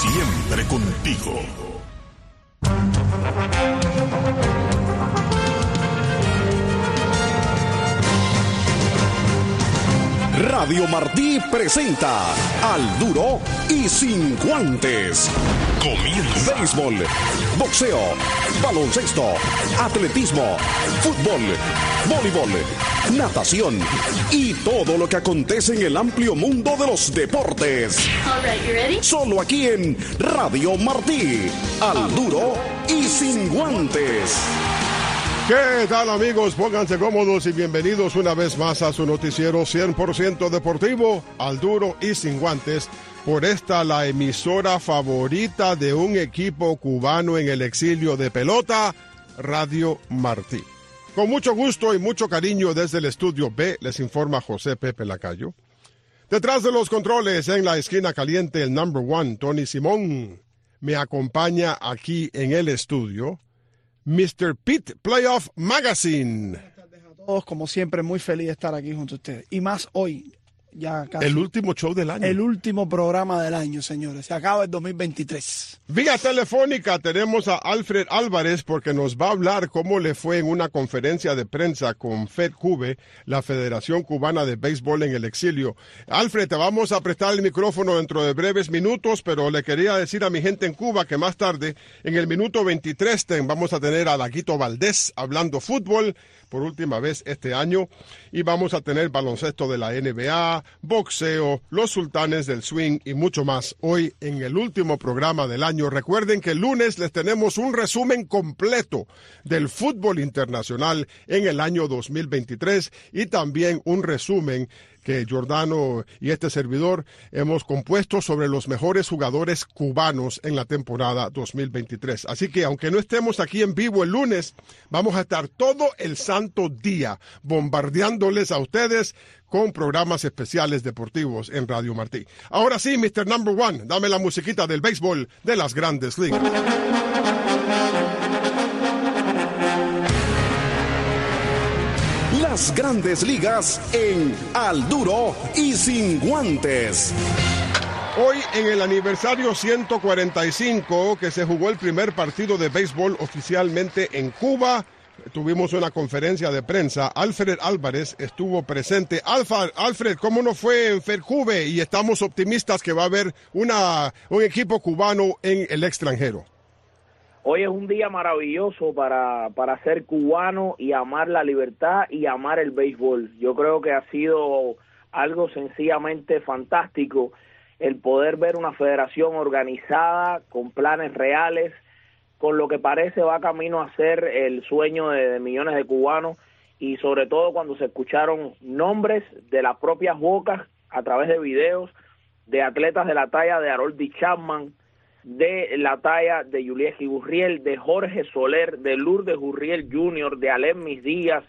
Siempre contigo. Radio Martí presenta Al Duro y Sin Guantes. Comienza. Béisbol, boxeo, baloncesto, atletismo, fútbol, voleibol, natación y todo lo que acontece en el amplio mundo de los deportes. All right, you ready? Solo aquí en Radio Martí. Al Duro y Sin Guantes. ¿Qué tal, amigos? Pónganse cómodos y bienvenidos una vez más a su noticiero 100% deportivo, Al Duro y Sin Guantes, por esta la emisora favorita de un equipo cubano en el exilio de pelota, Radio Martí. Con mucho gusto y mucho cariño desde el estudio B, les informa José Pepe Lacayo. Detrás de los controles, en la esquina caliente, el number one, Tony Simón. Me acompaña aquí en el estudio Mr. Pete Playoff Magazine. Buenas tardes a todos, como siempre, muy feliz de estar aquí junto a ustedes. Y más hoy, ya casi. El último show del año. El último programa del año, señores. Se acaba el 2023. Vía telefónica tenemos a Alfred Álvarez porque nos va a hablar cómo le fue en una conferencia de prensa con FedCube, la Federación Cubana de Béisbol en el exilio. Alfred, te vamos a prestar el micrófono dentro de breves minutos, pero le quería decir a mi gente en Cuba que más tarde, en el minuto 23, vamos a tener a Laguito Valdés hablando fútbol por última vez este año, y vamos a tener baloncesto de la NBA, boxeo, los sultanes del swing y mucho más hoy en el último programa del año. Recuerden que el lunes les tenemos un resumen completo del fútbol internacional en el año 2023 y también un resumen que Giordano y este servidor hemos compuesto sobre los mejores jugadores cubanos en la temporada 2023. Así que aunque no estemos aquí en vivo el lunes, vamos a estar todo el santo día bombardeándoles a ustedes con programas especiales deportivos en Radio Martí. Ahora sí, Mr. Number One, dame la musiquita del béisbol de las Grandes Ligas. Las Grandes Ligas en Al Duro y Sin Guantes. Hoy, en el aniversario 145 que se jugó el primer partido de béisbol oficialmente en Cuba, tuvimos una conferencia de prensa. Alfred Álvarez estuvo presente. Alfred, ¿cómo nos fue en FedCube? Y estamos optimistas que va a haber un equipo cubano en el extranjero. Hoy es un día maravilloso para ser cubano y amar la libertad y amar el béisbol. Yo creo que ha sido algo sencillamente fantástico el poder ver una federación organizada, con planes reales, con lo que parece va camino a ser el sueño de millones de cubanos, y sobre todo cuando se escucharon nombres de las propias bocas a través de videos de atletas de la talla de Harold Chapman, de la talla de Yulieski Gurriel, de Jorge Soler, de Lourdes Gurriel Jr., de Alemnis Díaz,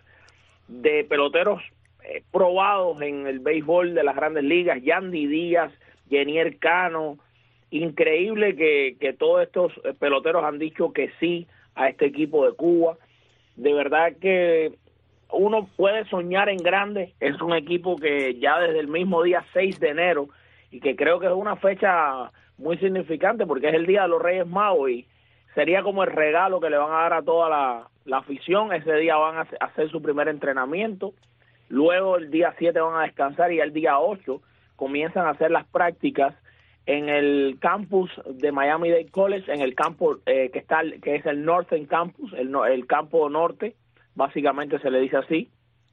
de peloteros probados en el béisbol de las Grandes Ligas, Yandy Díaz, Yenier Cano. Increíble que todos estos peloteros han dicho que sí a este equipo de Cuba. De verdad que uno puede soñar en grande. Es un equipo que ya desde el mismo día 6 de enero, y que creo que es una fecha muy significante porque es el día de los Reyes Magos y sería como el regalo que le van a dar a toda la afición. Ese día van a hacer su primer entrenamiento, luego el día 7 van a descansar y el día 8 comienzan a hacer las prácticas en el campus de Miami-Dade College, en el campo que es el Northern Campus, el campo norte, básicamente se le dice así,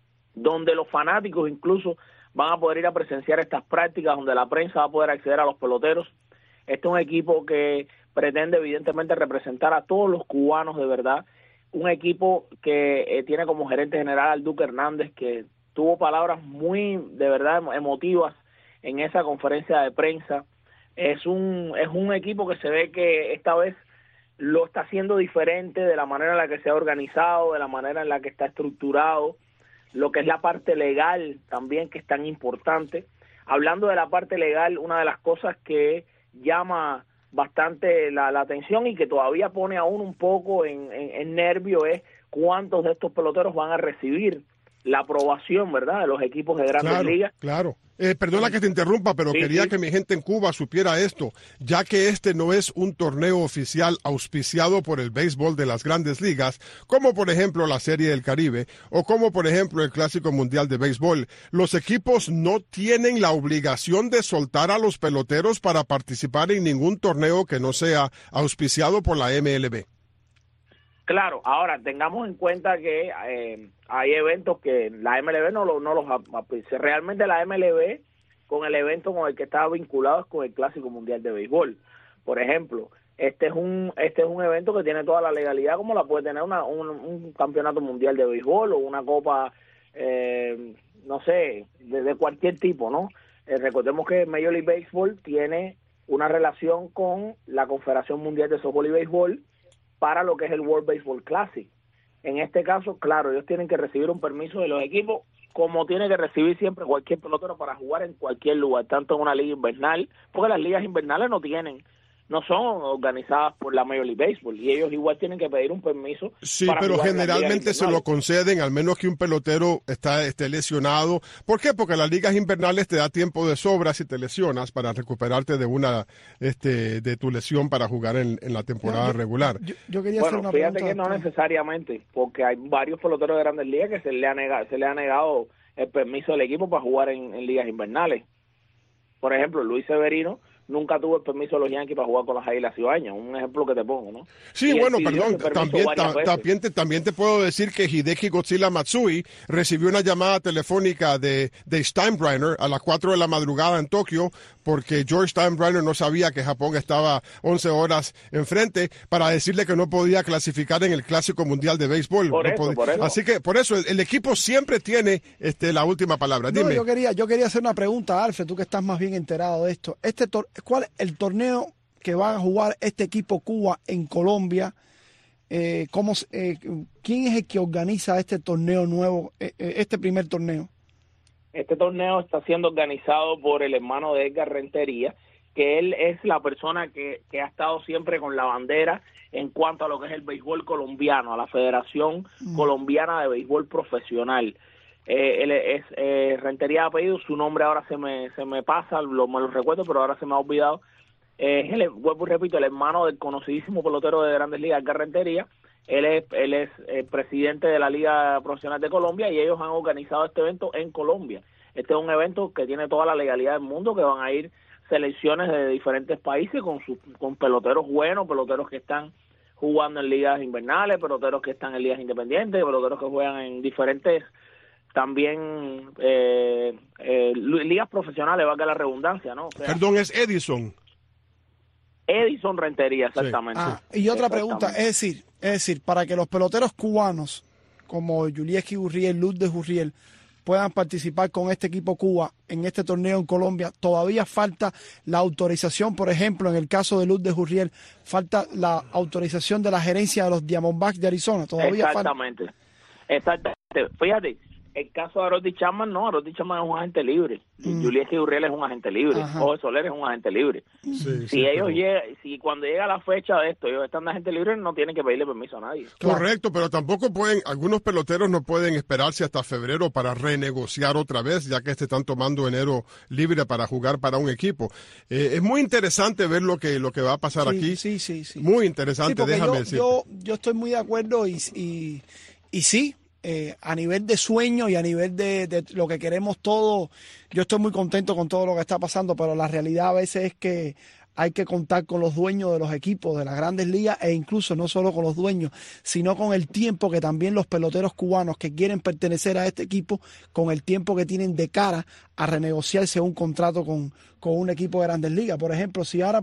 donde los fanáticos incluso van a poder ir a presenciar estas prácticas, donde la prensa va a poder acceder a los peloteros. Este es un equipo que pretende evidentemente representar a todos los cubanos de verdad, un equipo que tiene como gerente general al Duque Hernández, que tuvo palabras muy de verdad emotivas en esa conferencia de prensa. Es un equipo que se ve que esta vez lo está haciendo diferente de la manera en la que se ha organizado, de la manera en la que está estructurado, lo que es la parte legal también, que es tan importante. Hablando de la parte legal, una de las cosas que llama bastante la atención y que todavía pone a uno un poco en nervio es cuántos de estos peloteros van a recibir la aprobación, ¿verdad?, de los equipos de Grandes Ligas. Claro. Perdona que te interrumpa, pero Sí, quería sí. que mi gente en Cuba supiera esto, ya que este no es un torneo oficial auspiciado por el béisbol de las Grandes Ligas, como por ejemplo la Serie del Caribe o como por ejemplo el Clásico Mundial de Béisbol. Los equipos no tienen la obligación de soltar a los peloteros para participar en ningún torneo que no sea auspiciado por la MLB. Claro, ahora tengamos en cuenta que hay eventos que la MLB no los auspicia. Realmente la MLB, con el evento con el que estaba vinculado, es con el Clásico Mundial de Béisbol. Por ejemplo, este es un evento que tiene toda la legalidad como la puede tener un campeonato mundial de béisbol o una copa, no sé, de cualquier tipo, ¿no? Recordemos que Major League Baseball tiene una relación con la Confederación Mundial de Softball y Béisbol para lo que es el World Baseball Classic. En este caso, claro, ellos tienen que recibir un permiso de los equipos, como tiene que recibir siempre cualquier pelotero para jugar en cualquier lugar, tanto en una liga invernal, porque las ligas invernales no son organizadas por la Major League Baseball, y ellos igual tienen que pedir un permiso. Sí, para pero jugar en las ligas generalmente se lo invernales. conceden, al menos que un pelotero esté lesionado. ¿Por qué? Porque las ligas invernales te da tiempo de sobra si te lesionas para recuperarte de tu lesión para jugar en la temporada regular. Yo quería hacer Bueno, una fíjate pregunta. que no necesariamente, porque hay varios peloteros de Grandes Ligas que se le ha negado el permiso del equipo para jugar en ligas invernales. Por ejemplo, Luis Severino nunca tuvo el permiso de los Yankees para jugar con las Águilas Cibaeñas, un ejemplo que te pongo, ¿no? Sí, Y él bueno, pidió perdón, ese permiso varias veces. también te puedo decir que Hideki Godzilla Matsui recibió una llamada telefónica de Steinbrenner a las 4 de la madrugada en Tokio, porque George Steinbrenner no sabía que Japón estaba 11 horas enfrente, para decirle que no podía clasificar en el Clásico Mundial de Béisbol. Por eso. Así que por eso el equipo siempre tiene la última palabra. No, Dime. yo quería hacer una pregunta, Alfred, tú que estás más bien enterado de esto. ¿Cuál es el torneo que van a jugar este equipo Cuba en Colombia? ¿Quién es el que organiza este torneo nuevo, este primer torneo? Este torneo está siendo organizado por el hermano de Edgar Rentería, que él es la persona que ha estado siempre con la bandera en cuanto a lo que es el béisbol colombiano, a la Federación Colombiana de Béisbol Profesional. Él es Rentería de apellido, su nombre ahora se me pasa, me lo recuerdo, pero ahora se me ha olvidado. Vuelvo y repito, el hermano del conocidísimo pelotero de Grandes Ligas, Edgar Rentería. Él es presidente de la Liga Profesional de Colombia, y ellos han organizado este evento en Colombia. Este es un evento que tiene toda la legalidad del mundo, que van a ir selecciones de diferentes países con peloteros buenos, peloteros que están jugando en ligas invernales, peloteros que están en ligas independientes, peloteros que juegan en diferentes también ligas profesionales, valga la redundancia, ¿no? O sea, Perdón, es Edison. Edison Rentería, exactamente. Y otra pregunta, es decir, para que los peloteros cubanos como Yulieski Gurriel, Luz de Gurriel puedan participar con este equipo Cuba en este torneo en Colombia, todavía falta la autorización. Por ejemplo, en el caso de Luz de Gurriel, falta la autorización de la gerencia de los Diamondbacks de Arizona. Todavía Exactamente. Fíjate, el caso de Aroldis Chapman, no, Aroldis Chapman es un agente libre. Yulieski Gurriel es un agente libre. Jorge Soler es un agente libre. Si cuando llega la fecha de esto, ellos están de agente libre, no tienen que pedirle permiso a nadie. Correcto, pero tampoco algunos peloteros no pueden esperarse hasta febrero para renegociar otra vez, ya que están tomando enero libre para jugar para un equipo. Es muy interesante ver lo que va a pasar aquí. Sí. Muy interesante, déjame decir. Yo estoy muy de acuerdo y sí. A nivel de sueño y a nivel de lo que queremos todos, yo estoy muy contento con todo lo que está pasando, pero la realidad a veces es que hay que contar con los dueños de los equipos de las Grandes Ligas, e incluso no solo con los dueños, sino con el tiempo que también los peloteros cubanos que quieren pertenecer a este equipo, con el tiempo que tienen de cara a renegociarse un contrato con un equipo de Grandes Ligas. Por ejemplo,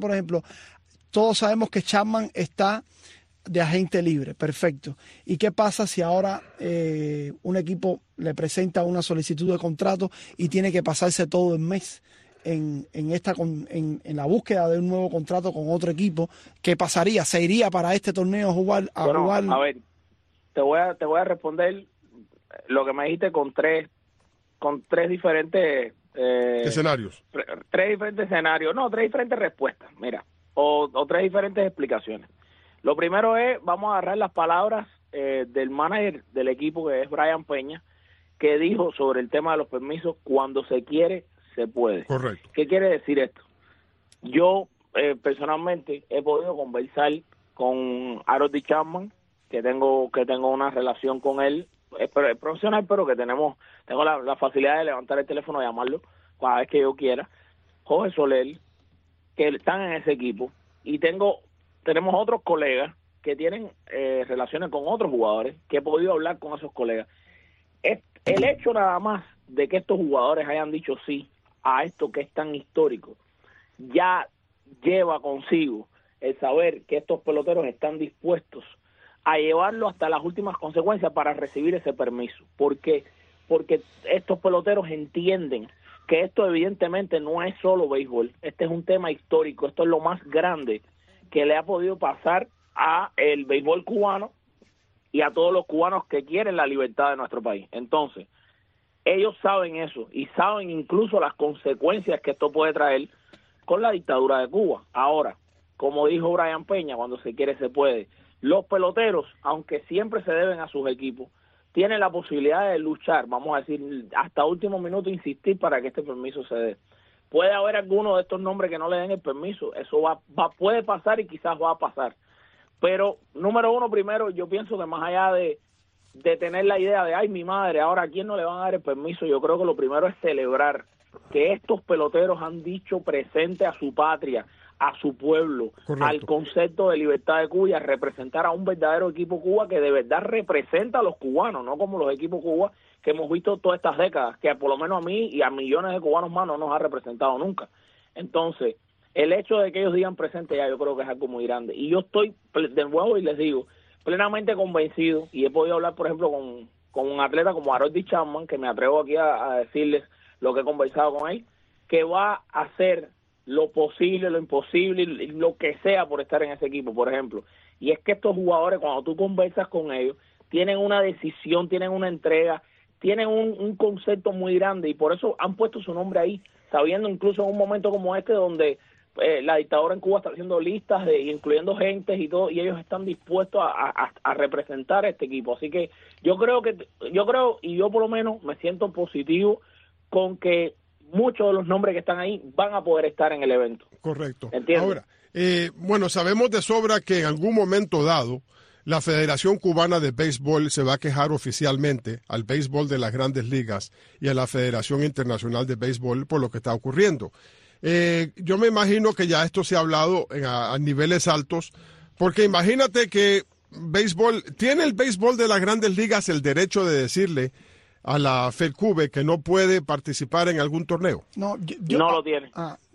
todos sabemos que Chapman está de agente libre, perfecto. ¿Y qué pasa si ahora un equipo le presenta una solicitud de contrato y tiene que pasarse todo el mes en la búsqueda de un nuevo contrato con otro equipo? ¿Qué pasaría? ¿Se iría para este torneo a jugar? A ver, te voy a responder lo que me dijiste con tres diferentes escenarios. Tres diferentes escenarios, no, tres diferentes respuestas, mira, o tres diferentes explicaciones. Lo primero es, vamos a agarrar las palabras del manager del equipo, que es Brian Peña, que dijo sobre el tema de los permisos: cuando se quiere, se puede. Correcto. ¿Qué quiere decir esto? Yo personalmente he podido conversar con Harold Chapman, que tengo una relación con él, es profesional, pero que tengo la facilidad de levantar el teléfono y llamarlo cada vez que yo quiera. Jorge Soler, que están en ese equipo, y tenemos otros colegas que tienen relaciones con otros jugadores, que he podido hablar con esos colegas. El hecho nada más de que estos jugadores hayan dicho sí a esto que es tan histórico, ya lleva consigo el saber que estos peloteros están dispuestos a llevarlo hasta las últimas consecuencias para recibir ese permiso. ¿Por qué? Porque estos peloteros entienden que esto evidentemente no es solo béisbol, este es un tema histórico, esto es lo más grande que le ha podido pasar a el béisbol cubano y a todos los cubanos que quieren la libertad de nuestro país. Entonces, ellos saben eso y saben incluso las consecuencias que esto puede traer con la dictadura de Cuba. Ahora, como dijo Brian Peña, cuando se quiere se puede. Los peloteros, aunque siempre se deben a sus equipos, tienen la posibilidad de luchar, vamos a decir, hasta último minuto, insistir para que este permiso se dé. Puede haber alguno de estos nombres que no le den el permiso, eso puede pasar y quizás va a pasar. Pero, número uno, primero, yo pienso que más allá de tener la idea de, ay, mi madre, ahora a quién no le van a dar el permiso, yo creo que lo primero es celebrar que estos peloteros han dicho presente a su patria, a su pueblo, correcto, al concepto de libertad de Cuba, y a representar a un verdadero equipo Cuba que de verdad representa a los cubanos, no como los equipos Cuba que hemos visto todas estas décadas, que por lo menos a mí y a millones de cubanos más no nos ha representado nunca. Entonces, el hecho de que ellos digan presente ya yo creo que es algo muy grande. Y yo estoy, de nuevo, y les digo, plenamente convencido, y he podido hablar, por ejemplo, con un atleta como Harold Chapman, que me atrevo aquí a decirles lo que he conversado con él, que va a hacer lo posible, lo imposible, y lo que sea por estar en ese equipo, por ejemplo. Y es que estos jugadores, cuando tú conversas con ellos, tienen una decisión, tienen una entrega, tienen un concepto muy grande, y por eso han puesto su nombre ahí, sabiendo incluso en un momento como este, donde la dictadura en Cuba está haciendo listas, incluyendo gentes y todo, y ellos están dispuestos a representar a este equipo. Así que yo creo, y yo por lo menos me siento positivo con que muchos de los nombres que están ahí van a poder estar en el evento. Correcto. ¿Entiendes? Ahora, bueno, sabemos de sobra que en algún momento dado la Federación Cubana de Béisbol se va a quejar oficialmente al béisbol de las Grandes Ligas y a la Federación Internacional de Béisbol por lo que está ocurriendo. Yo me imagino que ya esto se ha hablado a niveles altos, porque imagínate que tiene el béisbol de las Grandes Ligas el derecho de decirle a la FedCube que no puede participar en algún torneo. No, no lo tiene.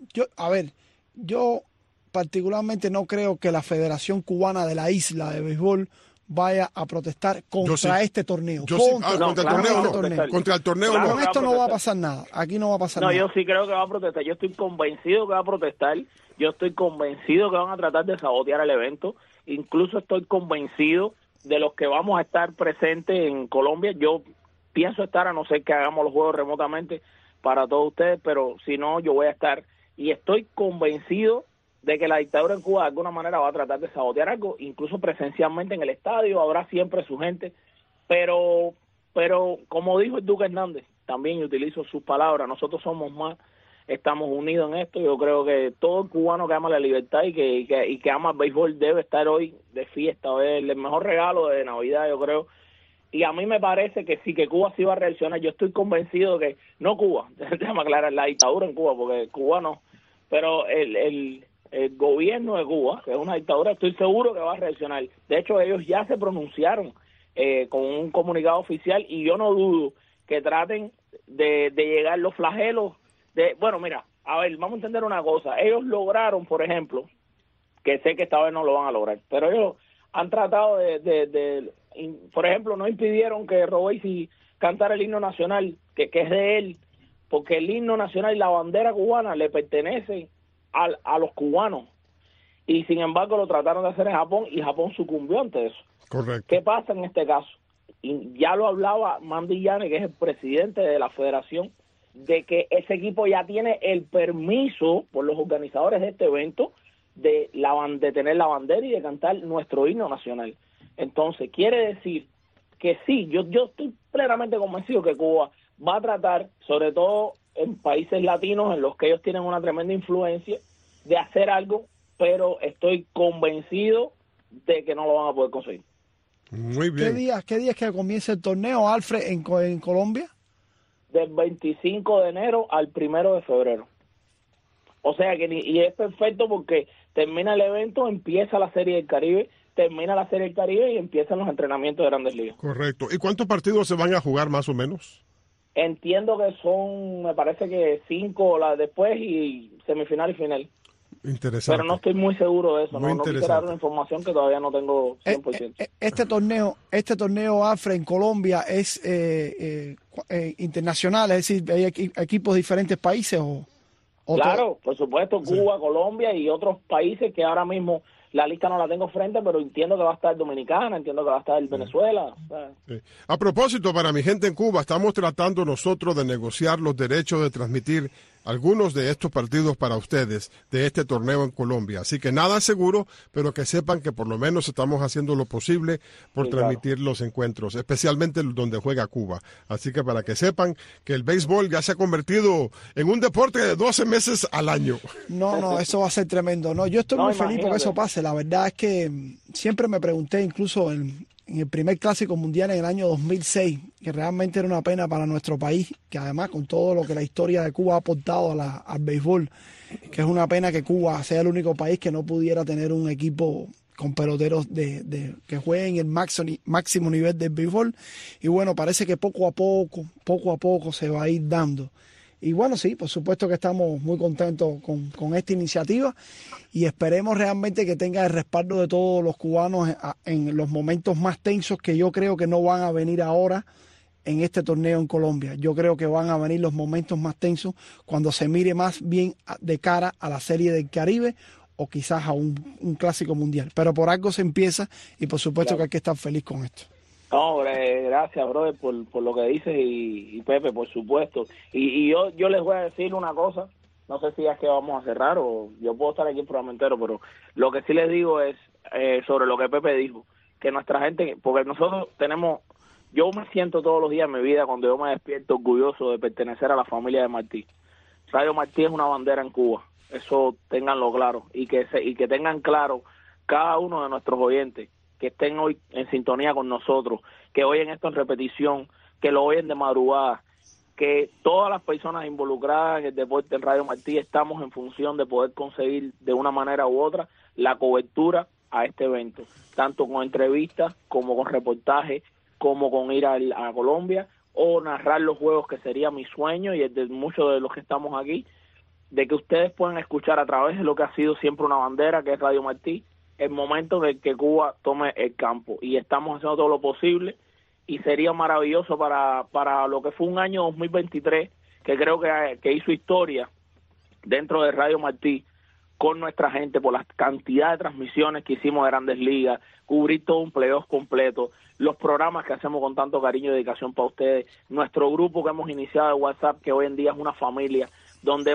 Yo particularmente no creo que la Federación Cubana de la isla de béisbol vaya a protestar contra este torneo. Contra el torneo no. Con esto no va a pasar nada. Aquí no va a pasar nada. No, yo sí creo que va a protestar. Yo estoy convencido que va a protestar. Yo estoy convencido que van a tratar de sabotear el evento. Incluso estoy convencido de los que vamos a estar presentes en Colombia. Yo pienso estar, a no ser que hagamos los juegos remotamente para todos ustedes, pero si no, yo voy a estar. Y estoy convencido de que la dictadura en Cuba de alguna manera va a tratar de sabotear algo, incluso presencialmente en el estadio, habrá siempre su gente, pero como dijo el Duque Hernández, también utilizo sus palabras, nosotros somos más, estamos unidos en esto. Yo creo que todo el cubano que ama la libertad y que ama el béisbol debe estar hoy de fiesta, es el mejor regalo de Navidad, yo creo. Y a mí me parece que sí, que Cuba sí va a reaccionar. Yo estoy convencido que, no Cuba, déjame aclarar, la dictadura en Cuba, porque Cuba no, pero el gobierno de Cuba, que es una dictadura, estoy seguro que va a reaccionar. De hecho, ellos ya se pronunciaron con un comunicado oficial, y yo no dudo que traten de llegar los flagelos. Bueno, mira, a ver, vamos a entender una cosa. Ellos lograron, por ejemplo, que sé que esta vez no lo van a lograr, pero ellos han tratado por ejemplo, no impidieron que Robesi cantara el himno nacional, que es de él, porque el himno nacional y la bandera cubana le pertenecen a los cubanos, y sin embargo lo trataron de hacer en Japón, y Japón sucumbió ante eso. Correcto. ¿Qué pasa en este caso? Y ya lo hablaba Mandy Yane, que es el presidente de la federación, de que ese equipo ya tiene el permiso por los organizadores de este evento de tener la bandera y de cantar nuestro himno nacional. Entonces, quiere decir que sí, yo estoy plenamente convencido que Cuba va a tratar, sobre todo en países latinos en los que ellos tienen una tremenda influencia, de hacer algo, pero estoy convencido de que no lo van a poder conseguir. Muy bien. ¿Qué días que comienza el torneo, Alfred, en Colombia? Del 25 de enero al 1 de febrero. O sea que y es perfecto porque termina el evento, empieza la Serie del Caribe, termina la Serie del Caribe y empiezan los entrenamientos de Grandes Ligas. Correcto. ¿Y cuántos partidos se van a jugar más o menos? Entiendo que son, me parece que 5 las después y semifinal y final. Interesante. Pero no estoy muy seguro de eso, Muy no quisiera dar una información que todavía no tengo 100%. Este torneo, Alfred, en Colombia es internacional, es decir, hay equipos de diferentes países o claro, por supuesto, Cuba, Colombia y otros países que ahora mismo la lista no la tengo frente, pero entiendo que va a estar Dominicana, entiendo que va a estar Venezuela. Sí. A propósito, para mi gente en Cuba, estamos tratando nosotros de negociar los derechos de transmitir algunos de estos partidos para ustedes de este torneo en Colombia. Así que nada seguro, pero que sepan que por lo menos estamos haciendo lo posible por transmitir los encuentros, especialmente donde juega Cuba. Así que para que sepan que el béisbol ya se ha convertido en un deporte de 12 meses al año. No, eso va a ser tremendo. No, yo estoy muy feliz porque eso pase. La verdad es que siempre me pregunté, incluso en el primer Clásico Mundial en el año 2006, que realmente era una pena para nuestro país, que además con todo lo que la historia de Cuba ha aportado al béisbol, que es una pena que Cuba sea el único país que no pudiera tener un equipo con peloteros que jueguen el máximo nivel del béisbol. Y bueno, parece que poco a poco se va a ir dando. Y bueno, sí, por supuesto que estamos muy contentos con esta iniciativa y esperemos realmente que tenga el respaldo de todos los cubanos en los momentos más tensos que yo creo que no van a venir ahora en este torneo en Colombia. Yo creo que van a venir los momentos más tensos cuando se mire más bien de cara a la Serie del Caribe o quizás a un Clásico Mundial. Pero por algo se empieza y por supuesto que hay que estar feliz con esto. No, gracias, brother, por lo que dices y Pepe, por supuesto. Y yo les voy a decir una cosa, no sé si es que vamos a cerrar o yo puedo estar aquí el programa entero, pero lo que sí les digo es sobre lo que Pepe dijo, que nuestra gente, porque nosotros yo me siento todos los días en mi vida cuando yo me despierto orgulloso de pertenecer a la familia de Martí. Radio Martí es una bandera en Cuba, eso ténganlo claro, y que tengan claro cada uno de nuestros oyentes, que estén hoy en sintonía con nosotros, que oyen esto en repetición, que lo oyen de madrugada, que todas las personas involucradas en el deporte en Radio Martí estamos en función de poder conseguir de una manera u otra la cobertura a este evento, tanto con entrevistas como con reportajes, como con ir a Colombia o narrar los juegos, que sería mi sueño y el de muchos de los que estamos aquí, de que ustedes puedan escuchar a través de lo que ha sido siempre una bandera, que es Radio Martí, el momento en que Cuba tome el campo, y estamos haciendo todo lo posible y sería maravilloso para lo que fue un año 2023 que creo que hizo historia dentro de Radio Martí con nuestra gente por la cantidad de transmisiones que hicimos de Grandes Ligas, cubrir todo un playoff completo, los programas que hacemos con tanto cariño y dedicación para ustedes, nuestro grupo que hemos iniciado de WhatsApp, que hoy en día es una familia, donde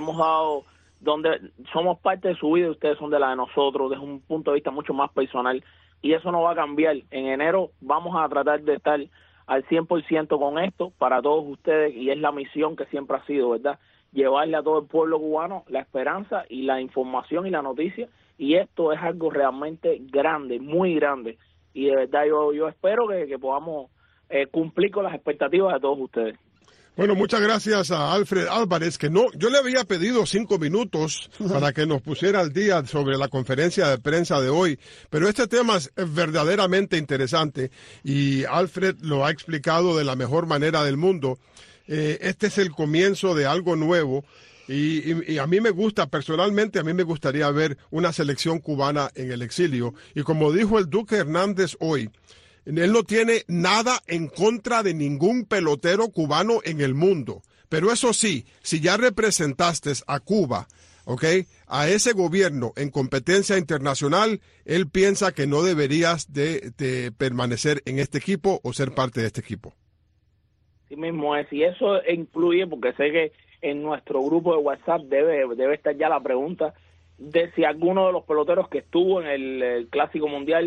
somos parte de su vida y ustedes son de la de nosotros, desde un punto de vista mucho más personal, y eso no va a cambiar. En enero vamos a tratar de estar al 100% con esto para todos ustedes, y es la misión que siempre ha sido, ¿verdad? Llevarle a todo el pueblo cubano la esperanza y la información y la noticia, y esto es algo realmente grande, muy grande, y de verdad yo espero que podamos cumplir con las expectativas de todos ustedes. Bueno, muchas gracias a Alfred Álvarez, yo le había pedido 5 minutos para que nos pusiera al día sobre la conferencia de prensa de hoy, pero este tema es verdaderamente interesante y Alfred lo ha explicado de la mejor manera del mundo. Este es el comienzo de algo nuevo y a mí me gusta, personalmente, a mí me gustaría ver una selección cubana en el exilio, y como dijo el Duque Hernández hoy, él no tiene nada en contra de ningún pelotero cubano en el mundo. Pero eso sí, si ya representaste a Cuba, ¿ok?, a ese gobierno en competencia internacional, él piensa que no deberías de permanecer en este equipo o ser parte de este equipo. Sí mismo es, y eso incluye, porque sé que en nuestro grupo de WhatsApp debe estar ya la pregunta de si alguno de los peloteros que estuvo en el Clásico Mundial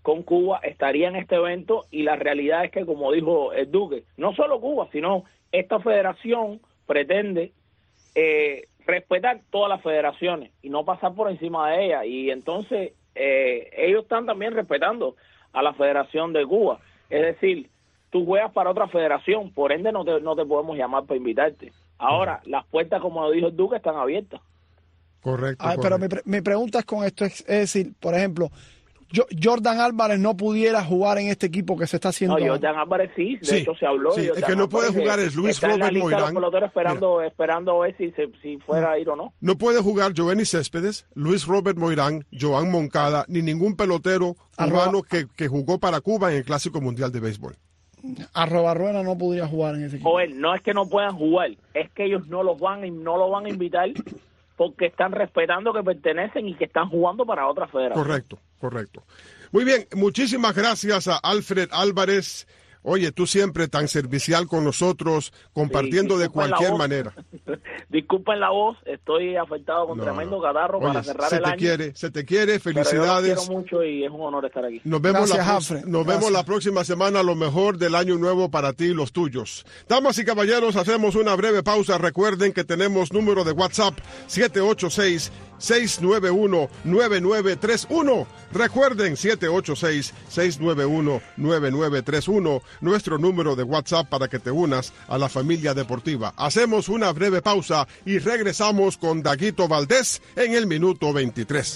con Cuba estaría en este evento, y la realidad es que, como dijo el Duque, no solo Cuba, sino esta federación pretende respetar todas las federaciones y no pasar por encima de ellas, y entonces ellos están también respetando a la Federación de Cuba. Es decir, tú juegas para otra federación, por ende no te podemos llamar para invitarte. Ahora, las puertas, como dijo el Duque, están abiertas. Correcto. Pero mi pregunta es con esto, es decir, por ejemplo, Jordan Álvarez no pudiera jugar en este equipo que se está haciendo. No, Jordan Álvarez sí, de hecho se habló. Sí, el que no puede jugar es Luis Robert Moirán. Esperando a ver si fuera a ir o no. No puede jugar Giovanni Céspedes, Luis Robert Moirán, Joan Moncada, ni ningún pelotero cubano que jugó para Cuba en el Clásico Mundial de Béisbol. Arrobarruena no podría jugar en ese equipo. Joel, no es que no puedan jugar, es que ellos no lo van a invitar porque están respetando que pertenecen y que están jugando para otra federación. Correcto. Muy bien, muchísimas gracias a Alfred Álvarez. Oye, tú siempre tan servicial con nosotros, compartiendo de cualquier manera. Disculpen la voz, estoy afectado con tremendo catarro. Oye, para cerrar el año. Se te quiere, felicidades. Pero yo quiero mucho y es un honor estar aquí. Nos vemos la próxima semana, lo mejor del año nuevo para ti y los tuyos. Damas y caballeros, hacemos una breve pausa. Recuerden que tenemos número de WhatsApp 786-691-9931. Recuerden 786-691-9931. Nuestro número de WhatsApp para que te unas a la familia deportiva. Hacemos una breve pausa y regresamos con Daguito Valdés en el minuto 23.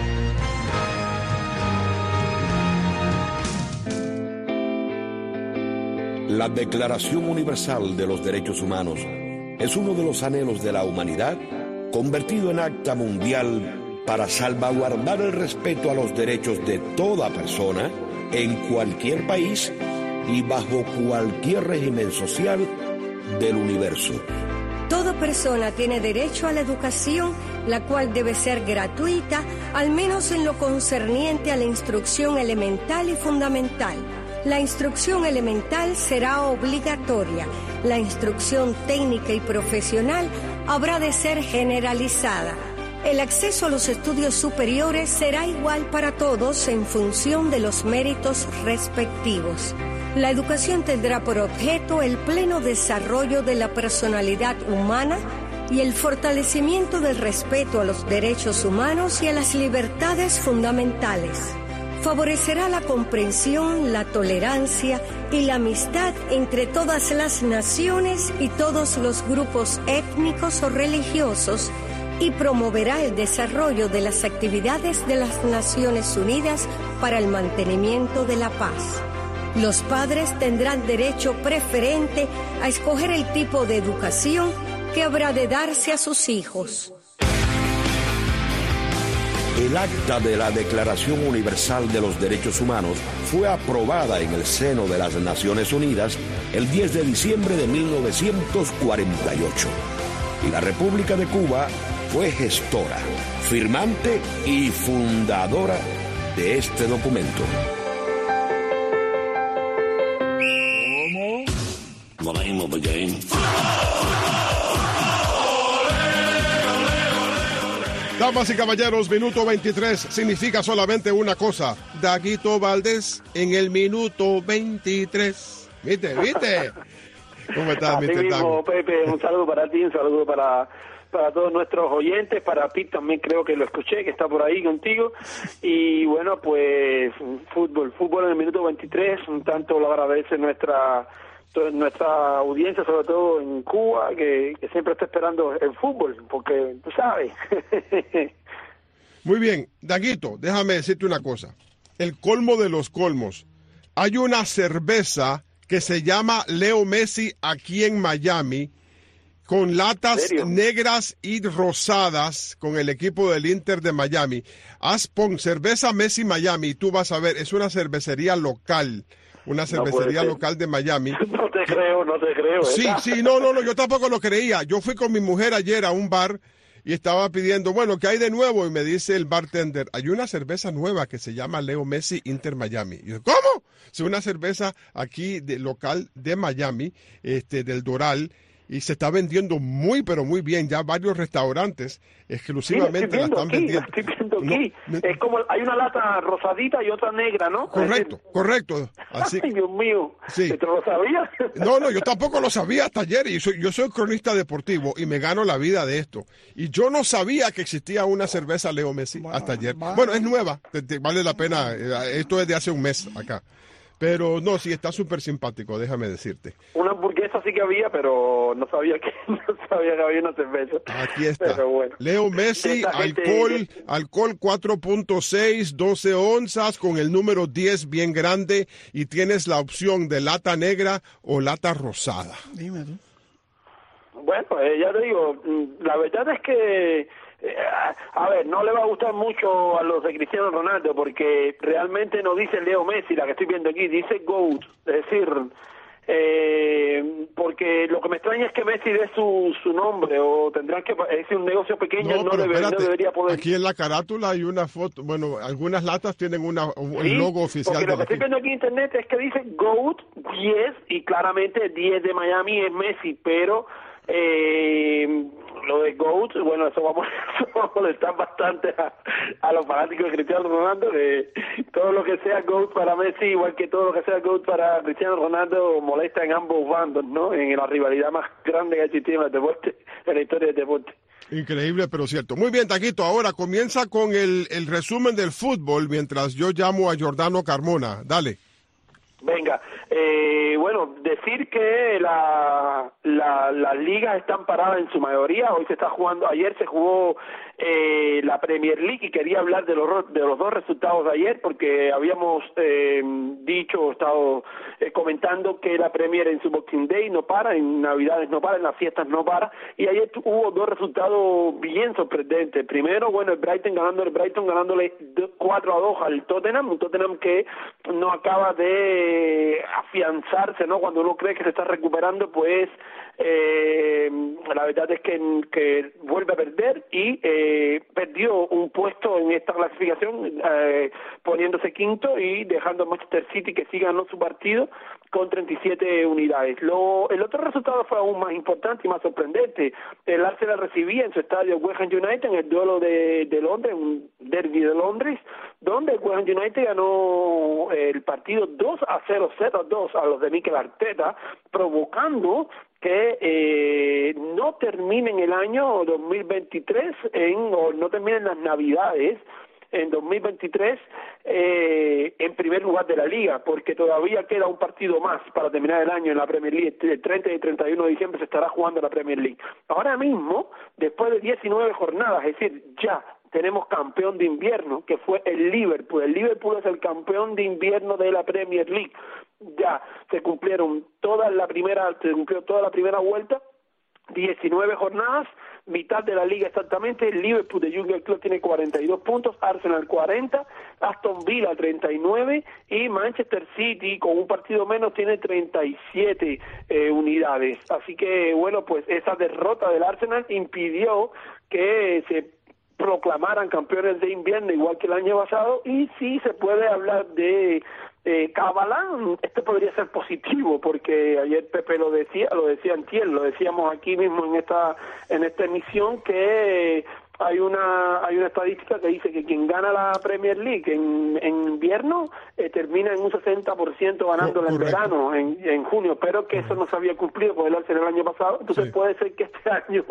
La Declaración Universal de los Derechos Humanos es uno de los anhelos de la humanidad convertido en acta mundial para salvaguardar el respeto a los derechos de toda persona en cualquier país y bajo cualquier régimen social del universo. Toda persona tiene derecho a la educación, la cual debe ser gratuita, al menos en lo concerniente a la instrucción elemental y fundamental. La instrucción elemental será obligatoria. La instrucción técnica y profesional habrá de ser generalizada. El acceso a los estudios superiores será igual para todos en función de los méritos respectivos. La educación tendrá por objeto el pleno desarrollo de la personalidad humana y el fortalecimiento del respeto a los derechos humanos y a las libertades fundamentales. Favorecerá la comprensión, la tolerancia y la amistad entre todas las naciones y todos los grupos étnicos o religiosos y promoverá el desarrollo de las actividades de las Naciones Unidas para el mantenimiento de la paz. Los padres tendrán derecho preferente a escoger el tipo de educación que habrá de darse a sus hijos. El acta de la Declaración Universal de los Derechos Humanos fue aprobada en el seno de las Naciones Unidas el 10 de diciembre de 1948. Y la República de Cuba fue gestora, firmante y fundadora de este documento. The name of the game. Damas y caballeros, minuto 23 significa solamente una cosa. Daguito Valdés en el minuto 23. ¿Viste? ¿Cómo estás, Mr. Dago? Mismo, Pepe, un saludo para ti, un saludo para todos nuestros oyentes, para Pete también creo que lo escuché, que está por ahí contigo. Y bueno, pues fútbol en el minuto 23, un tanto lo agradece nuestra audiencia, sobre todo en Cuba, que siempre está esperando el fútbol, porque tú sabes. Muy bien, Daguito, déjame decirte una cosa. El colmo de los colmos. Hay una cerveza que se llama Leo Messi aquí en Miami, con latas negras y rosadas, con el equipo del Inter de Miami. Pon cerveza Messi Miami y tú vas a ver, es una cervecería local. Una cervecería local de Miami. No te creo. Sí, no, yo tampoco lo creía. Yo fui con mi mujer ayer a un bar y estaba pidiendo, bueno, ¿qué hay de nuevo? Y me dice el bartender, hay una cerveza nueva que se llama Leo Messi Inter Miami. Y yo, ¿cómo? Es una cerveza aquí local de Miami, del Doral. y se está vendiendo muy, pero muy bien. Ya varios restaurantes exclusivamente la están vendiendo. Estoy viendo aquí. Es como, hay una lata rosadita y otra negra, ¿no? Correcto. Así, ay, Dios mío, sí. ¿te lo sabías? No, yo tampoco lo sabía hasta ayer, y yo soy cronista deportivo y me gano la vida de esto. Y yo no sabía que existía una cerveza Leo Messi hasta ayer. Bueno, es nueva, vale la pena, esto es de hace un mes acá. Pero no, sí, está súper simpático, déjame decirte. Una hamburguesa sí que había, pero no sabía que había una cerveza. Aquí está. Pero bueno. Leo Messi, alcohol 4.6, 12 onzas con el número 10 bien grande, y tienes la opción de lata negra o lata rosada. Dime tú. Bueno, ya te digo, la verdad es que a ver, no le va a gustar mucho a los de Cristiano Ronaldo, porque realmente no dice Leo Messi, la que estoy viendo aquí, dice GOAT, es decir, porque lo que me extraña es que Messi dé su nombre, o tendrán que, es decir, un negocio pequeño, no debería poder. Aquí en la carátula hay una foto, bueno, algunas latas tienen un logo oficial. Porque lo que estoy viendo aquí en internet es que dice GOAT 10, y claramente 10 de Miami es Messi, pero lo de GOAT, bueno, eso va a molestar bastante a los fanáticos de Cristiano Ronaldo, de todo lo que sea GOAT para Messi, igual que todo lo que sea GOAT para Cristiano Ronaldo, molesta en ambos bandos, ¿no? En la rivalidad más grande que ha existido en el deporte, en la historia del deporte. Increíble, pero cierto. Muy bien, Taquito, ahora comienza con el resumen del fútbol mientras yo llamo a Jordano Carmona. Dale. Venga, bueno, decir que las ligas están paradas en su mayoría. Hoy se está jugando, ayer se jugó la Premier League, y quería hablar de los dos resultados de ayer, porque habíamos estado comentando que la Premier en su Boxing Day no para, en Navidades no para, en las fiestas no para, y ayer hubo dos resultados bien sorprendentes. Primero, bueno, el Brighton ganándole 4-2 al Tottenham, un Tottenham que no acaba de afianzarse, ¿no? Cuando uno cree que se está recuperando, pues la verdad es que vuelve a perder, y perdió un puesto en esta clasificación, poniéndose quinto y dejando a Manchester City, que sí ganó su partido, con 37 unidades. El otro resultado fue aún más importante y más sorprendente. El Arsenal recibía en su estadio West Ham United en el duelo de Londres, un derby de Londres, donde el West Ham United ganó el partido 2-0 a los de Mikel Arteta, provocando que no terminen el año 2023 o no terminen las Navidades en 2023 en primer lugar de la liga, porque todavía queda un partido más para terminar el año en la Premier League. El 30 y 31 de diciembre se estará jugando la Premier League. Ahora mismo, después de 19 jornadas, es decir, ya tenemos campeón de invierno, que fue el Liverpool. El Liverpool es el campeón de invierno de la Premier League. Ya se cumplió toda la primera vuelta, 19 jornadas, mitad de la liga exactamente. El Liverpool de Jürgen Klopp tiene 42 puntos, Arsenal 40, Aston Villa 39 y Manchester City, con un partido menos, tiene 37 unidades. Así que, bueno, pues esa derrota del Arsenal impidió que se proclamaran campeones de invierno igual que el año pasado, y sí se puede hablar de Kabbalah. Este podría ser positivo, porque ayer Pepe lo decía antier, lo decíamos aquí mismo en esta emisión, que hay una estadística que dice que quien gana la Premier League en invierno termina en un 60% ganándola en verano, en junio, pero que eso no se había cumplido con el Arsenal el año pasado. Entonces puede ser que este año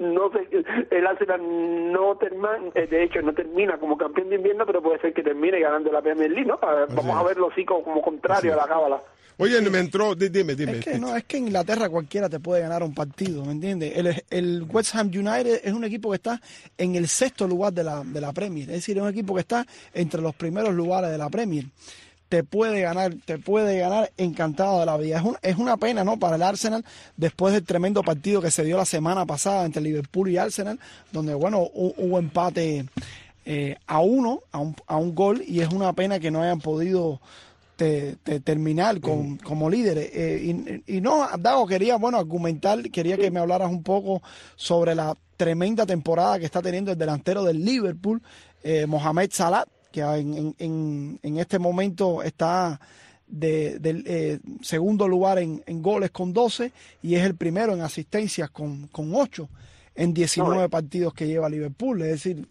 el Arsenal no termina como campeón de invierno, pero puede ser que termine ganando la Premier League, ¿no? Vamos a verlo así como contrario a la cábala. Oye, me entró, dime. Es que en Inglaterra cualquiera te puede ganar un partido, ¿me entiendes? El West Ham United es un equipo que está en el 6º lugar de la Premier, es decir, es un equipo que está entre los primeros lugares de la Premier. Te puede ganar encantado de la vida. Es una pena, ¿no?, para el Arsenal, después del tremendo partido que se dio la semana pasada entre Liverpool y Arsenal, donde, bueno, hubo empate a un gol, y es una pena que no hayan podido terminar como líderes. Y no, Dago, quería que me hablaras un poco sobre la tremenda temporada que está teniendo el delantero del Liverpool, Mohamed Salah, que en este momento está del segundo lugar en goles con 12 y es el primero en asistencias con 8 en 19 partidos que lleva Liverpool. Es decir,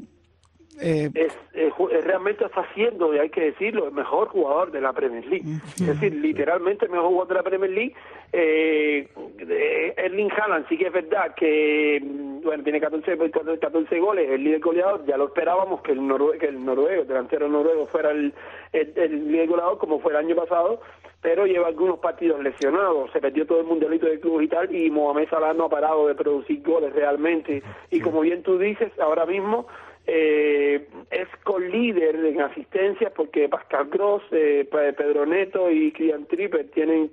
realmente está siendo, y hay que decirlo, el mejor jugador de la Premier League. Es decir, literalmente el mejor jugador de la Premier League. Erling Haaland sí que es verdad que bueno, tiene 14 goles, el líder goleador. Ya lo esperábamos que el delantero noruego fuera el líder goleador, como fue el año pasado, pero lleva algunos partidos lesionados, se perdió todo el mundialito de clubes y tal, y Mohamed Salah no ha parado de producir goles realmente, y como bien tú dices, ahora mismo es colíder en asistencias, porque Pascal Gross, Pedro Neto y Kieran Trippier tienen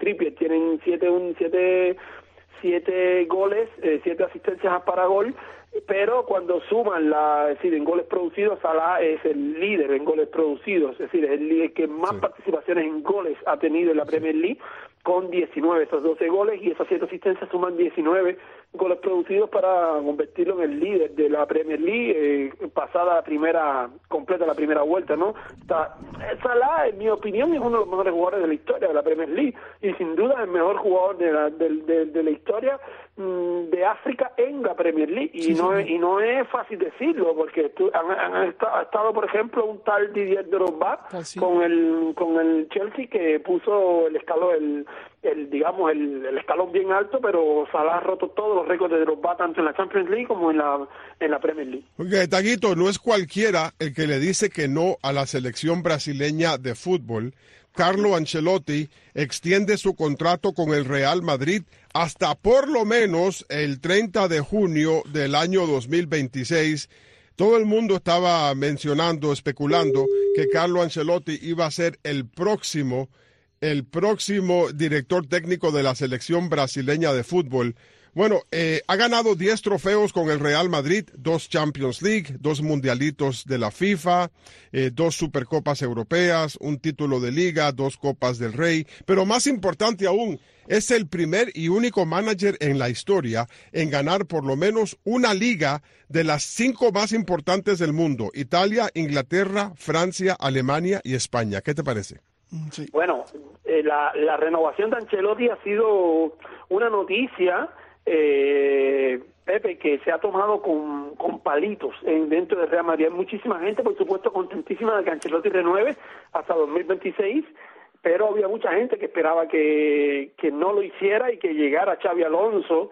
7 goles, 7 asistencias para gol, pero cuando suman es decir, en goles producidos, Salah es el líder en goles producidos, es decir, es el líder que más participaciones en goles ha tenido en la Premier League, con 19, esos 12 goles y esas 7 asistencias suman 19 goles producidos para convertirlo en el líder de la Premier League, pasada completa la primera vuelta, ¿no? Salah, en mi opinión, es uno de los mejores jugadores de la historia de la Premier League, y sin duda el mejor jugador de la historia de África en la Premier League, y no es fácil decirlo, porque ha estado, por ejemplo, un tal Didier Drogba con el Chelsea, que puso el escalón, el escalón bien alto, pero Salah ha roto todos los récords de Drogba, tanto en la Champions League como en la Premier League. Okay, Taguito, no es cualquiera el que le dice que no a la selección brasileña de fútbol. Carlo Ancelotti extiende su contrato con el Real Madrid hasta por lo menos el 30 de junio del año 2026. Todo el mundo estaba especulando que Carlo Ancelotti iba a ser el próximo director técnico de la selección brasileña de fútbol. Bueno, ha ganado 10 trofeos con el Real Madrid, 2 Champions League, 2 mundialitos de la FIFA, 2 Supercopas Europeas, un título de Liga, 2 Copas del Rey. Pero más importante aún, es el primer y único manager en la historia en ganar por lo menos una liga de las 5 más importantes del mundo: Italia, Inglaterra, Francia, Alemania y España. ¿Qué te parece? Sí. Bueno, la renovación de Ancelotti ha sido una noticia, Pepe, que se ha tomado con palitos dentro del Real Madrid. Hay muchísima gente, por supuesto, contentísima de que Ancelotti renueve hasta 2026, pero había mucha gente que esperaba que no lo hiciera y que llegara Xabi Alonso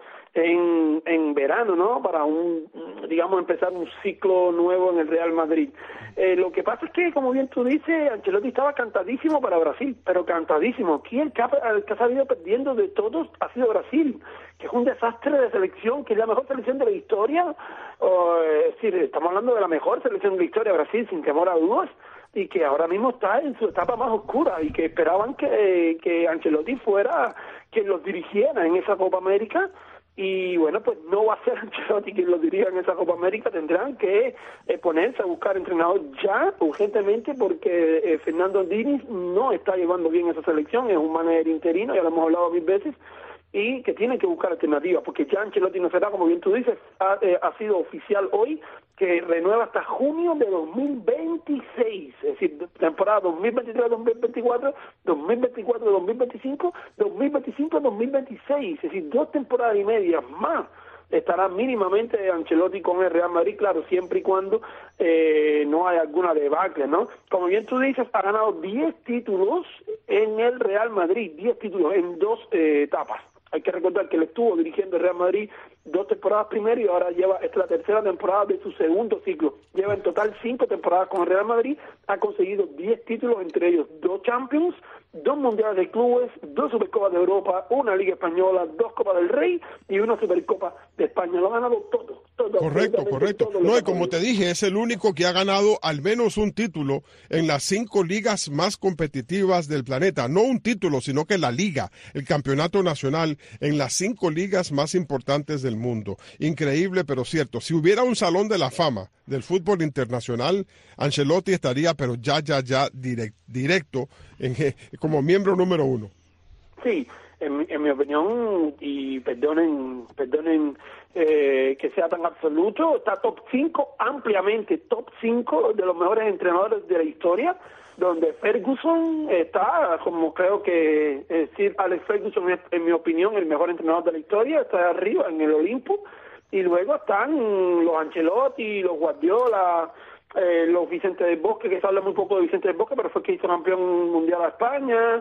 en verano, ¿no? Para empezar un ciclo nuevo en el Real Madrid. Lo que pasa es que, como bien tú dices, Ancelotti estaba cantadísimo para Brasil, pero cantadísimo. Aquí el que ha salido perdiendo de todos ha sido Brasil, que es un desastre de selección, que es la mejor selección de la historia. Es decir, estamos hablando de la mejor selección de la historia, Brasil, sin temor a dudas, y que ahora mismo está en su etapa más oscura, y que esperaban que Ancelotti fuera quien los dirigiera en esa Copa América. Y bueno, pues no va a ser Ancelotti quien lo dirija en esa Copa América. Tendrán que ponerse a buscar entrenador ya, urgentemente, porque Fernando Diniz no está llevando bien esa selección. Es un manager interino, ya lo hemos hablado 1000 veces, y que tienen que buscar alternativas, porque ya Ancelotti no será, como bien tú dices, ha sido oficial hoy que renueva hasta junio de 2026, es decir, temporada 2023-2024, 2024-2025, 2025-2026, es decir, 2 temporadas y media más estará mínimamente Ancelotti con el Real Madrid, claro, siempre y cuando no haya alguna debacle, ¿no? Como bien tú dices, ha ganado 10 títulos en el Real Madrid, 10 títulos en 2 etapas. Hay que recordar que él estuvo dirigiendo el Real Madrid 2 temporadas primero, y ahora esta es la tercera temporada de su segundo ciclo. Lleva en total 5 temporadas con el Real Madrid, ha conseguido 10 títulos, entre ellos 2 Champions, 2 Mundiales de Clubes, 2 Supercopas de Europa, una Liga Española, 2 Copas del Rey y una Supercopa de España. Lo ha ganado todo. Correcto. No, y como te dije, es el único que ha ganado al menos un título en las 5 ligas más competitivas del planeta. No un título, sino que la liga, el campeonato nacional, en las 5 ligas más importantes del mundo. Increíble, pero cierto. Si hubiera un salón de la fama del fútbol internacional, Ancelotti estaría, pero ya directo como miembro número 1. Sí, en mi opinión, y perdonen que sea tan absoluto, está top 5, ampliamente top 5 de los mejores entrenadores de la historia, donde Ferguson está, como creo que Sir Alex Ferguson es, en mi opinión, el mejor entrenador de la historia, está arriba en el Olimpo, y luego están los Ancelotti, los Guardiola, los Vicente del Bosque, que se habla muy poco de Vicente del Bosque, pero fue que hizo campeón mundial a España,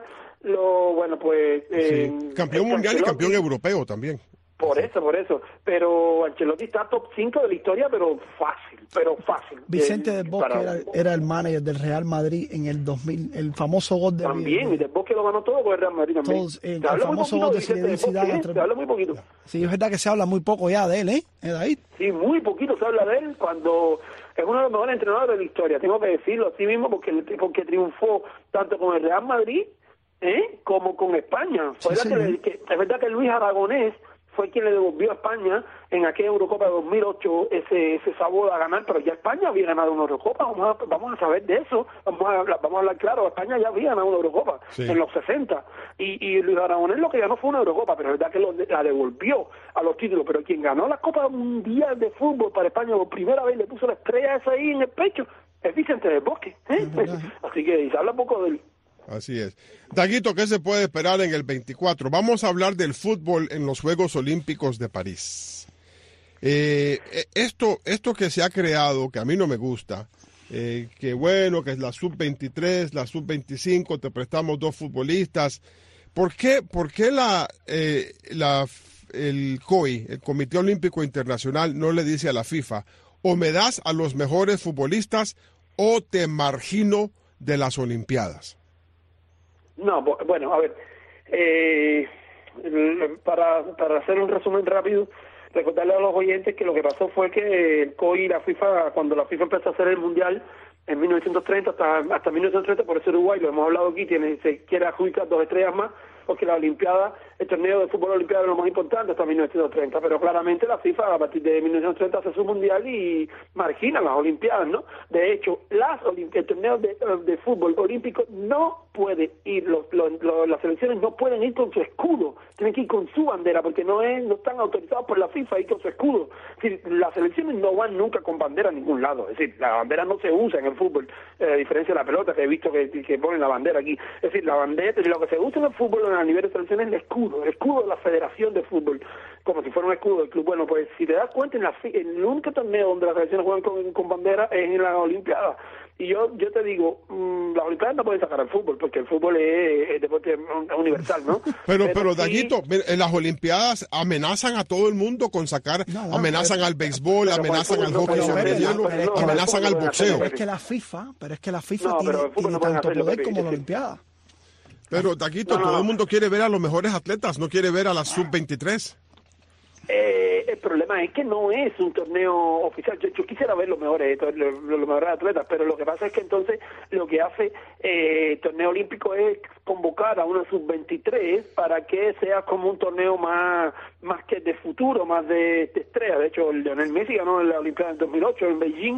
campeón mundial y campeón europeo también. Por eso, pero Ancelotti está top 5 de la historia, pero fácil. Vicente del Bosque era el manager del Real Madrid en el 2000, el famoso gol de... También, y del Bosque lo ganó todo con el Real Madrid también. Todos, el famoso gol de Zinedine Zidane. Se habla muy poquito. Sí, es verdad que se habla muy poco ya de él, David? Sí, muy poquito se habla de él, cuando es uno de los mejores entrenadores de la historia, tengo que decirlo así mismo, porque triunfó tanto con el Real Madrid como con España. Sí, es verdad que Luis Aragonés fue quien le devolvió a España en aquella Eurocopa de 2008 ese sabor a ganar, pero ya España había ganado una Eurocopa, vamos a saber de eso, vamos a hablar claro, España ya había ganado una Eurocopa en los 60, y Luis Aragonés lo que ganó fue una Eurocopa, pero es verdad que la devolvió a los títulos, pero quien ganó la Copa Mundial de Fútbol para España por primera vez, le puso la estrella esa ahí en el pecho, es Vicente del Bosque, así que se habla poco de él. Así es. Daguito, ¿qué se puede esperar en el 24? Vamos a hablar del fútbol en los Juegos Olímpicos de París. Esto que se ha creado, que a mí no me gusta, que bueno, que es la sub-23, la sub-25, te prestamos 2 futbolistas. ¿Por qué el COI, el Comité Olímpico Internacional, no le dice a la FIFA, o me das a los mejores futbolistas o te margino de las Olimpiadas? No, bueno, a ver, para hacer un resumen rápido, recordarle a los oyentes que lo que pasó fue que el COI y la FIFA, cuando la FIFA empezó a hacer el Mundial en 1930 hasta 1930, por eso Uruguay, lo hemos hablado aquí, se quiere adjudicar 2 estrellas más, porque la Olimpiada, el torneo de fútbol olimpiado es lo más importante hasta 1930, pero claramente la FIFA a partir de 1930 hace su mundial y margina las Olimpiadas, ¿no? De hecho, el torneo de fútbol olímpico no puede ir, las selecciones no pueden ir con su escudo, tienen que ir con su bandera, porque no están autorizados por la FIFA a ir con su escudo. Es decir, las selecciones no van nunca con bandera a ningún lado, es decir, la bandera no se usa en el fútbol, a diferencia de la pelota, que he visto que ponen la bandera aquí. Es decir, la bandera, lo que se usa en el fútbol a nivel de selecciones es el escudo de la Federación de Fútbol, como si fuera un escudo del club. Bueno, pues si te das cuenta, en el único torneo donde las selecciones juegan con bandera es en la Olimpiada. Y yo te digo, las Olimpiadas no pueden sacar al fútbol, porque el fútbol es deporte universal, ¿no? pero Daguito, en las Olimpiadas amenazan a todo el mundo con sacar, amenazan al béisbol, amenazan al hockey sobre hielo, amenazan al boxeo. Pero es que la FIFA tiene tanto poder como la Olimpiada. Pero, Daguito, todo el mundo quiere ver a los mejores atletas, no quiere ver a la sub-23. El problema es que no es un torneo oficial. Yo quisiera ver los mejores atletas, pero lo que pasa es que entonces lo que hace el torneo olímpico es convocar a una sub-23 para que sea como un torneo más que de futuro, más de estrella. De hecho, Lionel Messi ganó en la Olimpiada en 2008 en Beijing.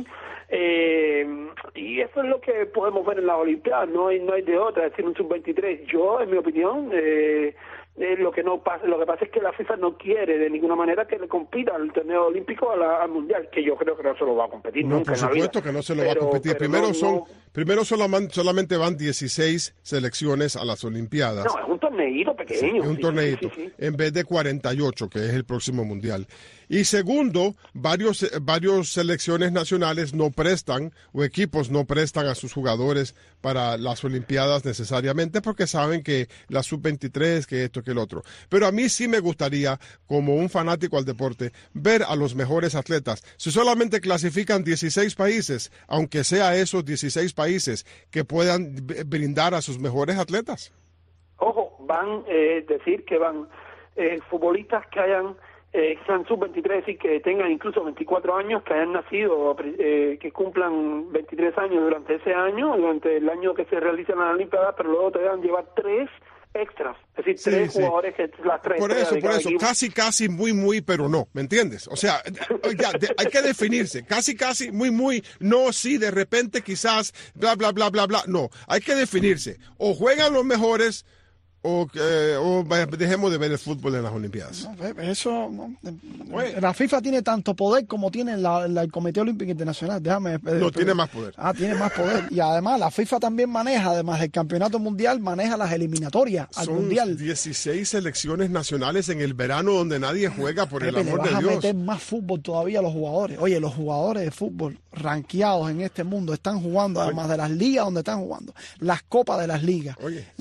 Y eso es lo que podemos ver en las Olimpiadas, no hay de otra, es decir, un sub-23. Yo, en mi opinión, lo que pasa es que la FIFA no quiere de ninguna manera que le compita al torneo olímpico al mundial, que yo creo que no se lo va a competir nunca. Por supuesto que no se lo va a competir. Primero solamente van 16 selecciones a las Olimpiadas. No, es un torneito pequeño. Es un torneito, en vez de 48, que es el próximo mundial. Y segundo, varios selecciones nacionales no prestan, o equipos no prestan a sus jugadores para las Olimpiadas necesariamente, porque saben que la sub-23, que esto, que el otro. Pero a mí sí me gustaría, como un fanático al deporte, ver a los mejores atletas. Si solamente clasifican 16 países, aunque sea esos 16 países que puedan brindar a sus mejores atletas. Ojo, decir que van futbolistas que sean sub-23 y que tengan incluso 24 años, que hayan nacido, que cumplan 23 años durante ese año, durante el año que se realizan las Olimpiadas, pero luego te deben llevar 3 extras, es decir, 3 jugadores que las 3. Por eso, casi, muy, pero no, ¿me entiendes? O sea, hay que definirse, casi, muy, no, sí, de repente quizás, bla, no, hay que definirse, o juegan los mejores o dejemos de ver el fútbol en las Olimpiadas? No, eso, la FIFA tiene tanto poder como tiene el Comité Olímpico Internacional. Tiene más poder. Tiene más poder. Y además la FIFA también maneja, además del campeonato mundial, maneja las eliminatorias al mundial. Son 16 selecciones nacionales en el verano donde nadie juega, por el amor de Dios. Le vas a meter más fútbol todavía a los jugadores. Oye, los jugadores de fútbol rankeados en este mundo están jugando, además de las ligas donde están jugando, las copas de las ligas,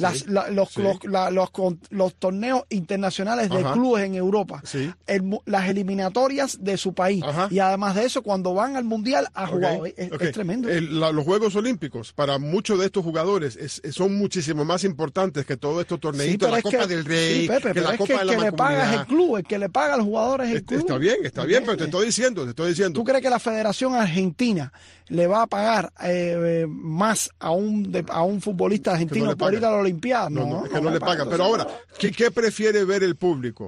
los torneos internacionales de clubes en Europa, las eliminatorias de su país. Y además de eso, cuando van al mundial a jugar, es tremendo. Los Juegos Olímpicos, para muchos de estos jugadores, son muchísimo más importantes que todos estos torneitos, la Copa del Rey, que la Copa de la Mancomunidad. Le paga es el club, el que le paga a los jugadores es el club. Está bien, pero te estoy diciendo. ¿Tú crees que la Federación Argentina le va a pagar más a un futbolista argentino por ir a la Olimpiada? No, es que no le paga. Pero ahora, ¿qué prefiere ver el público?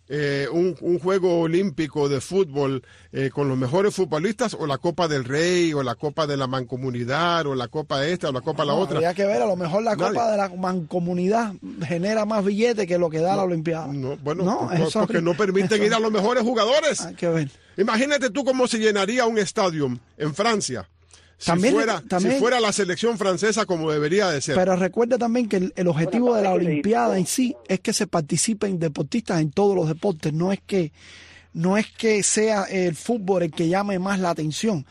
Un juego olímpico de fútbol con los mejores futbolistas, o la Copa del Rey, o la Copa de la Mancomunidad, o la Copa esta, o la Copa la otra? Habría que ver, a lo mejor la Copa de la Mancomunidad genera más billetes que lo que da la Olimpiada. Porque no permiten ir a los mejores jugadores. Hay que ver. Imagínate tú cómo se llenaría un estadio en Francia. Si fuera la selección francesa como debería de ser. Pero recuerda también que el objetivo de la Olimpiada en sí es que se participen deportistas en todos los deportes. No es que sea el fútbol el que llame más la atención.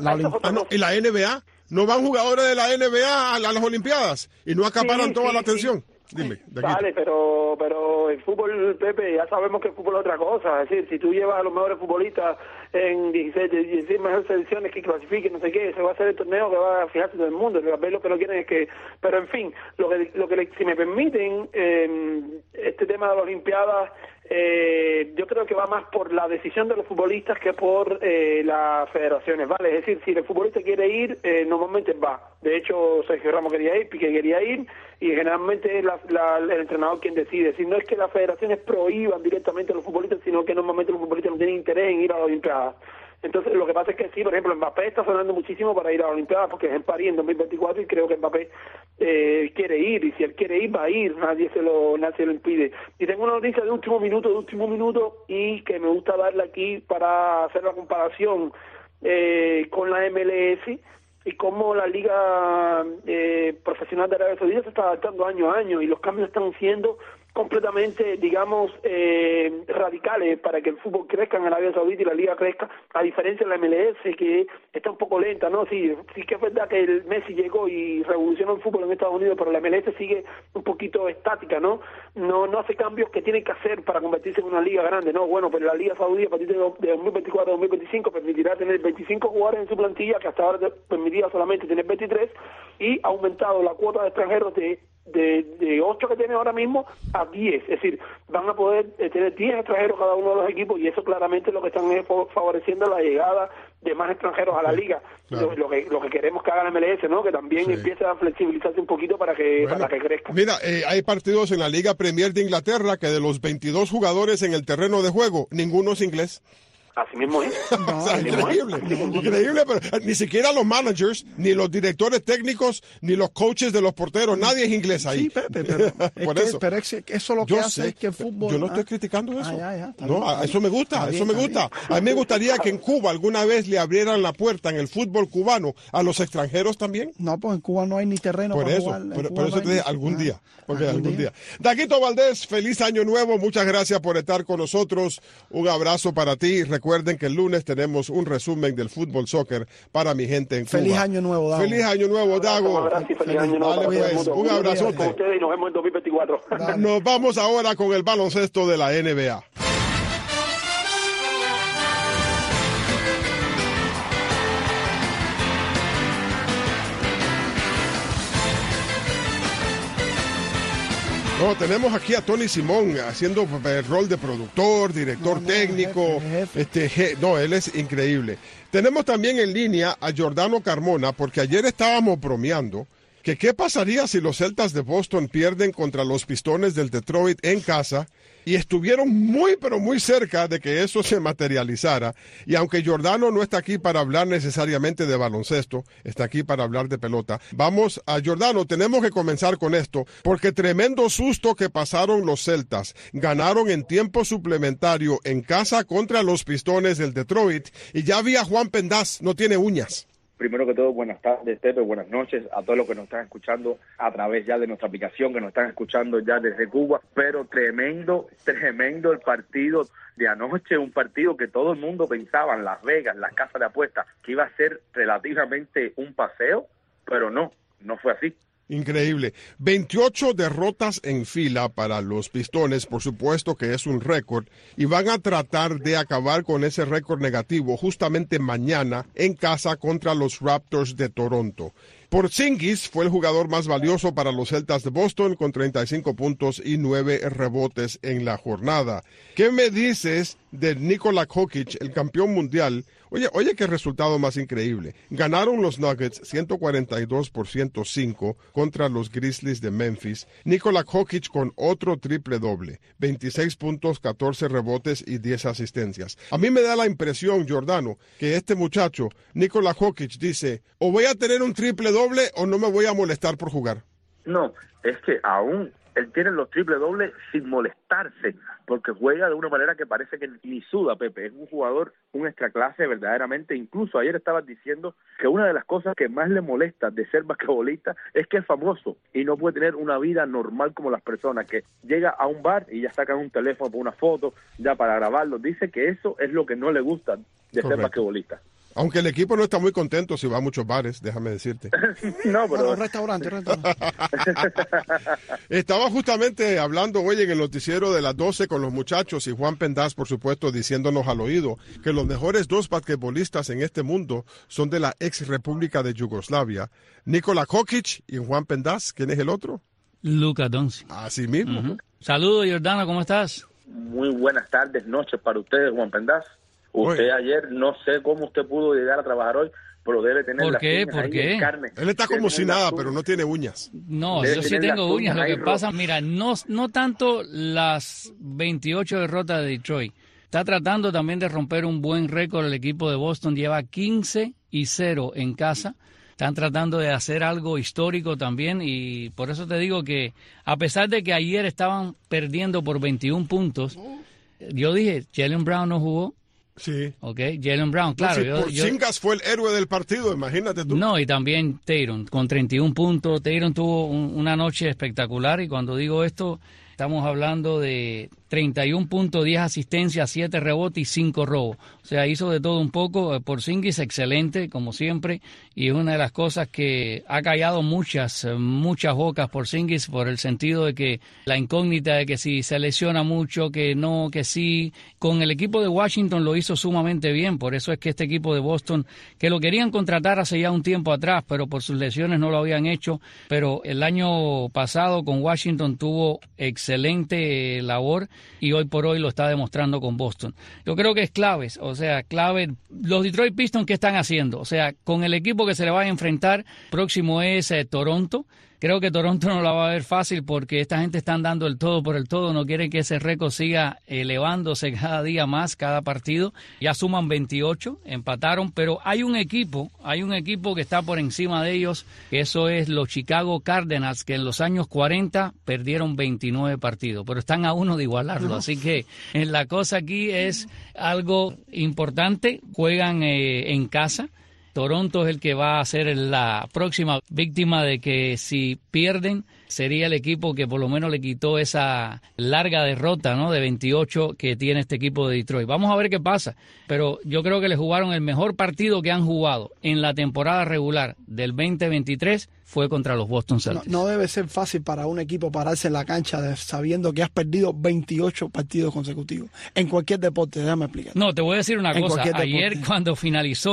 ¿Y la NBA? ¿No van jugadores de la NBA a las Olimpiadas y no acaparan toda la atención? Dime, vale, pero el fútbol, Pepe, ya sabemos que el fútbol es otra cosa. Es decir, si tú llevas a los mejores futbolistas en 16 mejores selecciones que clasifiquen, no sé qué, se va a hacer el torneo que va a fijarse todo el mundo. Lo que quieren es que... Pero, en fin, si me permiten, este tema de las Olimpiadas, yo creo que va más por la decisión de los futbolistas que por las federaciones, ¿vale? Es decir, si el futbolista quiere ir, normalmente va. De hecho, Sergio Ramos quería ir, Piqué quería ir, y generalmente es el entrenador quien decide. Si no es que las federaciones prohíban directamente a los futbolistas, sino que normalmente los futbolistas no tienen interés en ir a la Olimpiada. Entonces, lo que pasa es que sí, por ejemplo, Mbappé está sonando muchísimo para ir a la Olimpiada, porque es en París en 2024, y creo que Mbappé quiere ir, y si él quiere ir, va a ir, nadie se lo impide. Y tengo una noticia de último minuto, y que me gusta darla aquí para hacer la comparación con la MLS, y cómo la Liga Profesional de Arabia Saudita se está adaptando año a año, y los cambios están siendo completamente, digamos, radicales para que el fútbol crezca en Arabia Saudita y la liga crezca, a diferencia de la MLS, que está un poco lenta, ¿no? Sí que es verdad que el Messi llegó y revolucionó el fútbol en Estados Unidos, pero la MLS sigue un poquito estática, ¿no? No hace cambios que tiene que hacer para convertirse en una liga grande, ¿no? Bueno, pero la Liga Saudí a partir de 2024-2025 permitirá tener 25 jugadores en su plantilla, que hasta ahora permitía solamente tener 23, y ha aumentado la cuota de extranjeros de 8 que tiene ahora mismo a 10, es decir, van a poder tener 10 extranjeros cada uno de los equipos, y eso claramente lo que están es favoreciendo la llegada de más extranjeros a la liga. Claro. Lo que queremos que haga la MLS, ¿no? Que también empiece a flexibilizarse un poquito para que crezca. Mira, hay partidos en la Liga Premier de Inglaterra que de los 22 jugadores en el terreno de juego, ninguno es inglés. Así mismo es. Increíble, pero ni siquiera los managers, ni los directores técnicos, ni los coaches de los porteros, nadie es inglés ahí. Sí, pero eso lo que hace es que el fútbol... Yo no estoy criticando eso. Eso me gusta, A mí me gustaría que en Cuba alguna vez le abrieran la puerta en el fútbol cubano a los extranjeros también. No, pues en Cuba no hay ni terreno para jugar. Por eso te dije, algún día. Daguito Valdés, feliz año nuevo, muchas gracias por estar con nosotros, un abrazo para ti. Recuerden que el lunes tenemos un resumen del fútbol soccer para mi gente en Cuba. Feliz año nuevo, Dago. Feliz año nuevo, Dago. Feliz año nuevo. Pues, un abrazote. Con ustedes y nos vemos en 2024. Nos vamos ahora con el baloncesto de la NBA. No, tenemos aquí a Tony Simón haciendo el rol de productor, director técnico. Jefe. Él es increíble. Tenemos también en línea a Giordano Carmona, porque ayer estábamos bromeando que qué pasaría si los Celtas de Boston pierden contra los Pistones del Detroit en casa, y estuvieron muy pero muy cerca de que eso se materializara. Y aunque Giordano no está aquí para hablar necesariamente de baloncesto, está aquí para hablar de pelota. Vamos a Giordano, tenemos que comenzar con esto, porque tremendo susto que pasaron los Celtas. Ganaron en tiempo suplementario en casa contra los Pistones del Detroit, y ya vi a Juan Pendaz, no tiene uñas. Primero que todo, buenas tardes, Pepe, buenas noches a todos los que nos están escuchando a través ya de nuestra aplicación, que nos están escuchando ya desde Cuba, pero tremendo el partido de anoche, un partido que todo el mundo pensaba en Las Vegas, las casas de apuestas, que iba a ser relativamente un paseo, pero no fue así. Increíble. 28 derrotas en fila para los Pistones, por supuesto que es un récord, y van a tratar de acabar con ese récord negativo justamente mañana en casa contra los Raptors de Toronto. Porzingis fue el jugador más valioso para los Celtas de Boston con 35 puntos y 9 rebotes en la jornada. ¿Qué me dices de Nikola Jokic, el campeón mundial? Oye, qué resultado más increíble. Ganaron los Nuggets 142-105 contra los Grizzlies de Memphis. Nikola Jokic con otro triple doble, 26 puntos, 14 rebotes y 10 asistencias. A mí me da la impresión, Giordano, que este muchacho, Nikola Jokic, dice, o voy a tener un triple doble o no me voy a molestar por jugar. No, es que aún él tiene los triple dobles sin molestarse, porque juega de una manera que parece que ni suda, Pepe. Es un jugador, un extraclase verdaderamente. Incluso ayer estabas diciendo que una de las cosas que más le molesta de ser basquetbolista es que es famoso y no puede tener una vida normal como las personas, que llega a un bar y ya sacan un teléfono por una foto, ya para grabarlo. Dice que eso es lo que no le gusta de ser basquetbolista. Aunque el equipo no está muy contento si va a muchos bares, déjame decirte. No, pero restaurante. Estaba justamente hablando hoy en el noticiero de las 12 con los muchachos y Juan Pendaz, por supuesto, diciéndonos al oído que los mejores dos basquetbolistas en este mundo son de la ex República de Yugoslavia. Nikola Jokic y Juan Pendaz. ¿Quién es el otro? Luka Doncic. Así mismo. Uh-huh. Saludos, Giordano, ¿cómo estás? Muy buenas tardes, noches para ustedes, Juan Pendaz. Usted ayer, no sé cómo usted pudo llegar a trabajar hoy, pero debe tener las uñas ahí en carne. Él está como si nada, pero no tiene uñas. No, yo sí tengo uñas. Lo que pasa, mira, no tanto las 28 derrotas de Detroit. Está tratando también de romper un buen récord el equipo de Boston. Lleva 15-0 en casa. Están tratando de hacer algo histórico también, y por eso te digo que a pesar de que ayer estaban perdiendo por 21 puntos, yo dije, Jaylen Brown no jugó. Sí. Ok, Jaylen Brown, claro. Porzingis fue el héroe del partido, imagínate tú. No, y también Tatum, con 31 puntos. Tatum tuvo una noche espectacular, y cuando digo esto, estamos hablando de 31 puntos, 10 asistencias, 7 rebotes y 5 robos. O sea, hizo de todo un poco. Porzingis excelente, como siempre, y es una de las cosas que ha callado muchas bocas Porzingis, por el sentido de que la incógnita de que si se lesiona mucho, que no, que sí. Con el equipo de Washington lo hizo sumamente bien, por eso es que este equipo de Boston, que lo querían contratar hace ya un tiempo atrás, pero por sus lesiones no lo habían hecho, pero el año pasado con Washington tuvo excelente labor, y hoy por hoy lo está demostrando con Boston. Yo creo que es clave, los Detroit Pistons, ¿qué están haciendo? O sea, con el equipo que se le va a enfrentar, próximo es Toronto. Creo que Toronto no la va a ver fácil, porque esta gente están dando el todo por el todo, no quieren que ese récord siga elevándose cada día más, cada partido. Ya suman 28, empataron, pero hay un equipo que está por encima de ellos, que eso es los Chicago Cardinals, que en los años 40 perdieron 29 partidos, pero están a uno de igualarlo, así que la cosa aquí es algo importante. Juegan en casa. Toronto es el que va a ser la próxima víctima de que si pierden, sería el equipo que por lo menos le quitó esa larga derrota, ¿no?, de 28 que tiene este equipo de Detroit. Vamos a ver qué pasa, pero yo creo que le jugaron el mejor partido que han jugado en la temporada regular del 2023 fue contra los Boston Celtics. No debe ser fácil para un equipo pararse en la cancha sabiendo que has perdido 28 partidos consecutivos en cualquier deporte. Déjame explicar. No, te voy a decir una cosa. Ayer cuando finalizó,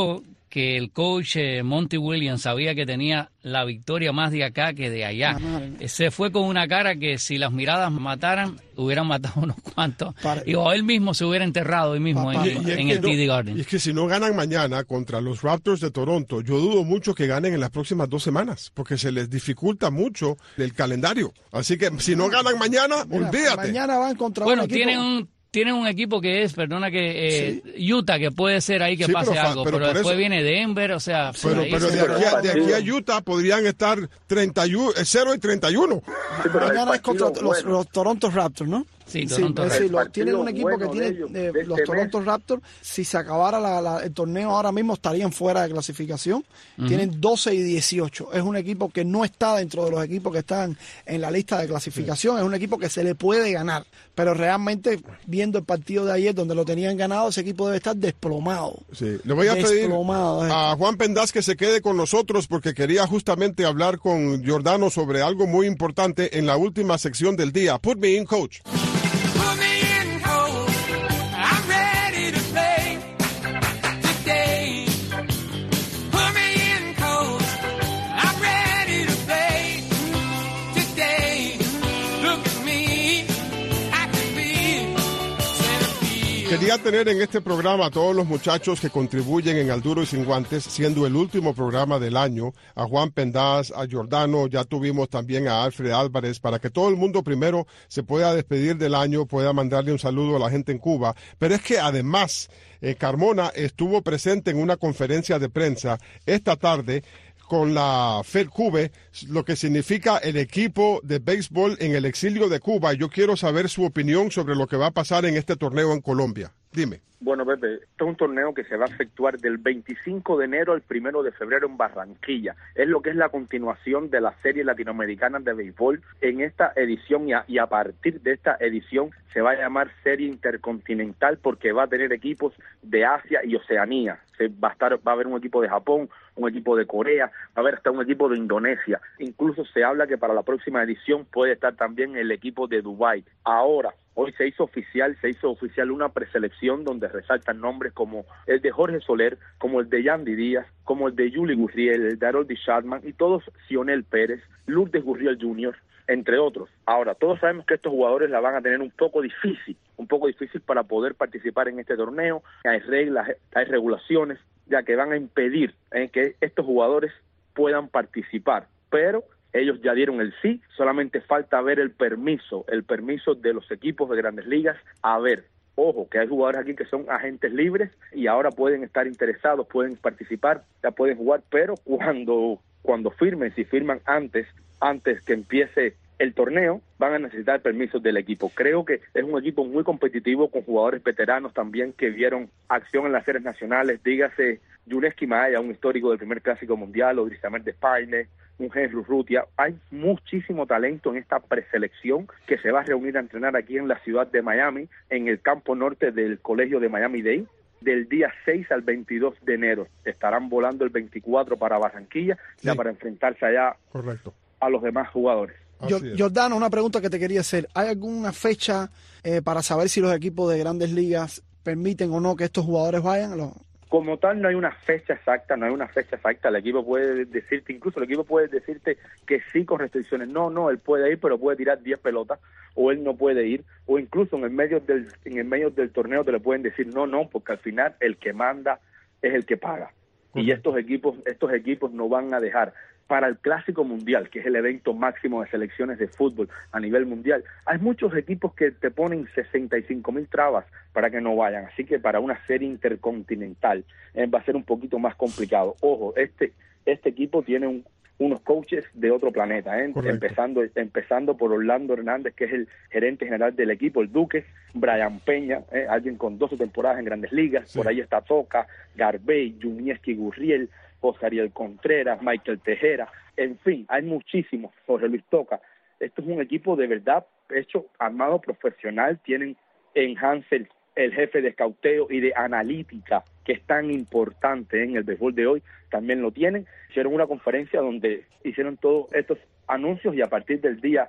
que el coach Monty Williams sabía que tenía la victoria más de acá que de allá. Se fue con una cara que si las miradas mataran, hubieran matado unos cuantos. O él mismo se hubiera enterrado hoy mismo en el TD Garden. Y es que si no ganan mañana contra los Raptors de Toronto, yo dudo mucho que ganen en las próximas 2 semanas, porque se les dificulta mucho el calendario. Así que si no ganan mañana, olvídate. Mañana van contra un equipo. Tienen un equipo que es, Utah, que puede ser ahí que pase algo, pero después eso viene Denver, o sea... Pero de aquí a Utah podrían estar 0 y 31. Mañana es contra los Toronto Raptors, ¿no? Sí, Toronto Raptors. Tienen un equipo que tiene los Toronto Raptors. Si se acabara el torneo ahora mismo estarían fuera de clasificación. Tienen 12 y 18. Es un equipo que no está dentro de los equipos que están en la lista de clasificación. Es un equipo que se le puede ganar. Pero realmente, viendo el partido de ayer donde lo tenían ganado, ese equipo debe estar desplomado. Sí. Le voy a pedir a Juan Pendaz que se quede con nosotros porque quería justamente hablar con Giordano sobre algo muy importante en la última sección del día. Put me in, coach. Quería tener en este programa a todos los muchachos que contribuyen en Al Duro y Sin Guantes, siendo el último programa del año, a Juan Pendaz, a Giordano, ya tuvimos también a Alfred Álvarez, para que todo el mundo primero se pueda despedir del año, pueda mandarle un saludo a la gente en Cuba. Pero es que además, Carmona estuvo presente en una conferencia de prensa esta tarde con la FedCube, lo que significa el equipo de béisbol en el exilio de Cuba. Yo quiero saber su opinión sobre lo que va a pasar en este torneo en Colombia. Dime. Bueno, Pepe, esto es un torneo que se va a efectuar del 25 de enero al 1 de febrero en Barranquilla. Es lo que es la continuación de la serie latinoamericana de béisbol en esta edición y a partir de esta edición se va a llamar Serie Intercontinental porque va a tener equipos de Asia y Oceanía. Va a haber un equipo de Japón, un equipo de Corea, va a haber hasta un equipo de Indonesia. Incluso se habla que para la próxima edición puede estar también el equipo de Dubái. Ahora, hoy se hizo oficial una preselección donde resaltan nombres como el de Jorge Soler, como el de Yandy Díaz, como el de Yuli Gurriel, el de Harold Chapman y todos Sionel Pérez, Lourdes Gurriel Jr., entre otros. Ahora, todos sabemos que estos jugadores la van a tener un poco difícil para poder participar en este torneo. Hay reglas, hay regulaciones, ya que van a impedir que estos jugadores puedan participar, pero ellos ya dieron el sí, solamente falta ver el permiso de los equipos de Grandes Ligas. A ver, ojo, que hay jugadores aquí que son agentes libres y ahora pueden estar interesados, pueden participar, ya pueden jugar, pero cuando firmen, si firman antes que empiece el torneo, van a necesitar permisos del equipo. Creo que es un equipo muy competitivo con jugadores veteranos también que vieron acción en las series nacionales, dígase Yuneski Maaya, un histórico del primer Clásico Mundial, o Dristamer de Spaine, un Henry Urrutia. Hay muchísimo talento en esta preselección que se va a reunir a entrenar aquí en la ciudad de Miami, en el campo norte del colegio de Miami-Dade, del día 6 al 22 de enero. Estarán volando el 24 para Barranquilla, ya para enfrentarse allá a los demás jugadores. Giordano, una pregunta que te quería hacer. ¿Hay alguna fecha para saber si los equipos de Grandes Ligas permiten o no que estos jugadores vayan? Como tal, no hay una fecha exacta. El equipo puede decirte que sí con restricciones. No, él puede ir, pero puede tirar 10 pelotas, o él no puede ir, o incluso en el medio del torneo te le pueden decir no, porque al final el que manda es el que paga. Y estos equipos no van a dejar. Para el Clásico Mundial, que es el evento máximo de selecciones de fútbol a nivel mundial, hay muchos equipos que te ponen 65,000 trabas para que no vayan. Así que para una serie intercontinental va a ser un poquito más complicado. Ojo, este equipo tiene unos coaches de otro planeta, empezando por Orlando Hernández, que es el gerente general del equipo, el Duque, Brian Peña, alguien con 12 temporadas en Grandes Ligas, por ahí está Toca, Garbey, Yunieski Gurriel, José Ariel Contreras, Michael Tejera, en fin, hay muchísimos, Jorge Luis Toca. Esto es un equipo de verdad hecho, armado profesional. Tienen en Hansel el jefe de escauteo y de analítica, que es tan importante en el béisbol de hoy, también lo tienen. Hicieron una conferencia donde hicieron todos estos anuncios y a partir del día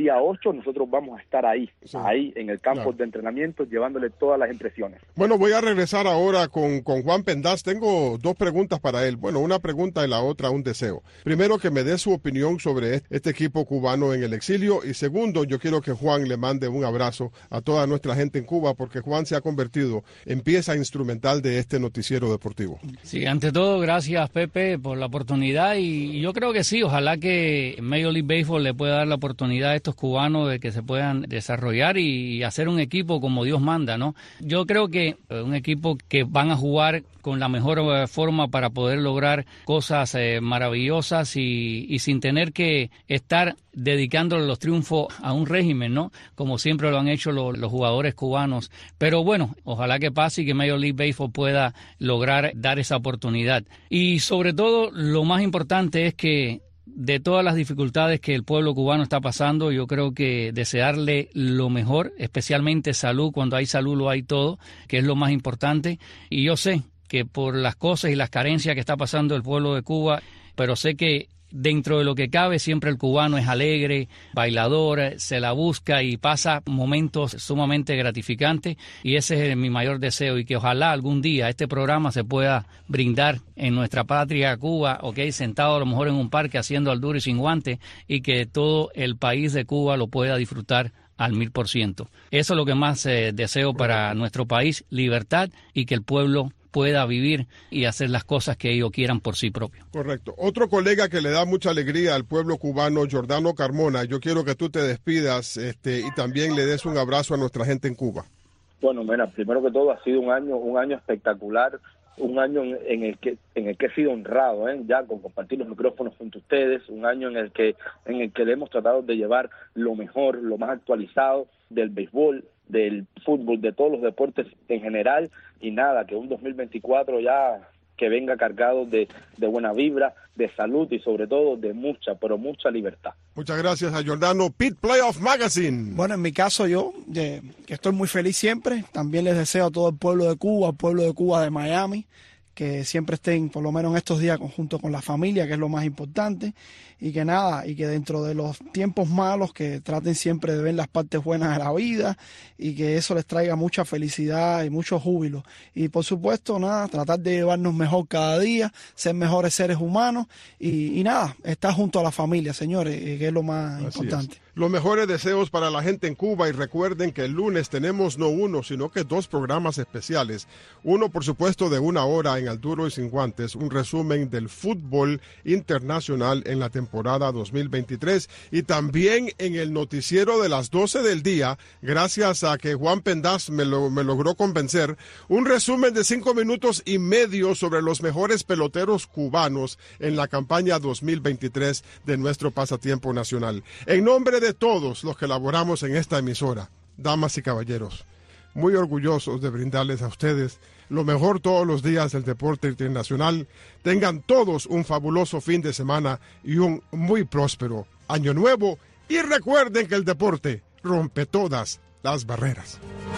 8 nosotros vamos a estar ahí en el campo de entrenamiento llevándole todas las impresiones. Bueno, voy a regresar ahora con Juan Pendas. Tengo 2 preguntas para él. Bueno, una pregunta y la otra un deseo. Primero, que me dé su opinión sobre este equipo cubano en el exilio, y segundo, yo quiero que Juan le mande un abrazo a toda nuestra gente en Cuba, porque Juan se ha convertido en pieza instrumental de este noticiero deportivo. Sí, ante todo, gracias Pepe por la oportunidad, y yo creo que sí, ojalá que Major League Baseball le pueda dar la oportunidad a estos cubanos de que se puedan desarrollar y hacer un equipo como Dios manda, ¿no? Yo creo que un equipo que van a jugar con la mejor forma para poder lograr cosas maravillosas y sin tener que estar dedicándole los triunfos a un régimen, ¿no? Como siempre lo han hecho los jugadores cubanos. Pero bueno, ojalá que pase y que Major League Baseball pueda lograr dar esa oportunidad. Y sobre todo, lo más importante es que de todas las dificultades que el pueblo cubano está pasando, yo creo que desearle lo mejor, especialmente salud. Cuando hay salud lo hay todo, que es lo más importante. Y yo sé que por las cosas y las carencias que está pasando el pueblo de Cuba, pero sé que dentro de lo que cabe siempre el cubano es alegre, bailador, se la busca y pasa momentos sumamente gratificantes, y ese es mi mayor deseo, y que ojalá algún día este programa se pueda brindar en nuestra patria Cuba, sentado a lo mejor en un parque haciendo al duro y sin guante, y que todo el país de Cuba lo pueda disfrutar al 1000%. Eso es lo que más deseo para nuestro país, libertad, y que el pueblo pueda vivir y hacer las cosas que ellos quieran por sí propio. Correcto. Otro colega que le da mucha alegría al pueblo cubano, Jordano Carmona, yo quiero que tú te despidas y también le des un abrazo a nuestra gente en Cuba. Bueno, mira, primero que todo ha sido un año espectacular, un año en el que he sido honrado, ya con compartir los micrófonos junto a ustedes, un año en el que le hemos tratado de llevar lo mejor, lo más actualizado del béisbol, del fútbol, de todos los deportes en general, y nada, que un 2024 ya que venga cargado de buena vibra, de salud y sobre todo de mucha, pero mucha libertad. Muchas gracias a Jordano. Pit Playoff Magazine. Bueno, en mi caso yo, que estoy muy feliz siempre, también les deseo a todo el pueblo de Cuba, al pueblo de Cuba de Miami, que siempre estén, por lo menos en estos días, junto con la familia, que es lo más importante, y que nada, y que dentro de los tiempos malos, que traten siempre de ver las partes buenas de la vida, y que eso les traiga mucha felicidad y mucho júbilo. Y por supuesto, nada, tratar de llevarnos mejor cada día, ser mejores seres humanos, y nada, estar junto a la familia, señores, que es lo más importante. Los mejores deseos para la gente en Cuba, y recuerden que el lunes tenemos no uno, sino que 2 programas especiales. Uno, por supuesto, de 1 hora en Al Duro y Sin Guantes, un resumen del fútbol internacional en la temporada 2023, y también en el noticiero de las 12 del día, gracias a que Juan Pendas me logró convencer, un resumen de 5 minutos y medio sobre los mejores peloteros cubanos en la campaña 2023 de nuestro pasatiempo nacional. En nombre de todos los que laboramos en esta emisora, damas y caballeros, muy orgullosos de brindarles a ustedes lo mejor todos los días del deporte internacional. Tengan todos un fabuloso fin de semana y un muy próspero año nuevo, y recuerden que el deporte rompe todas las barreras.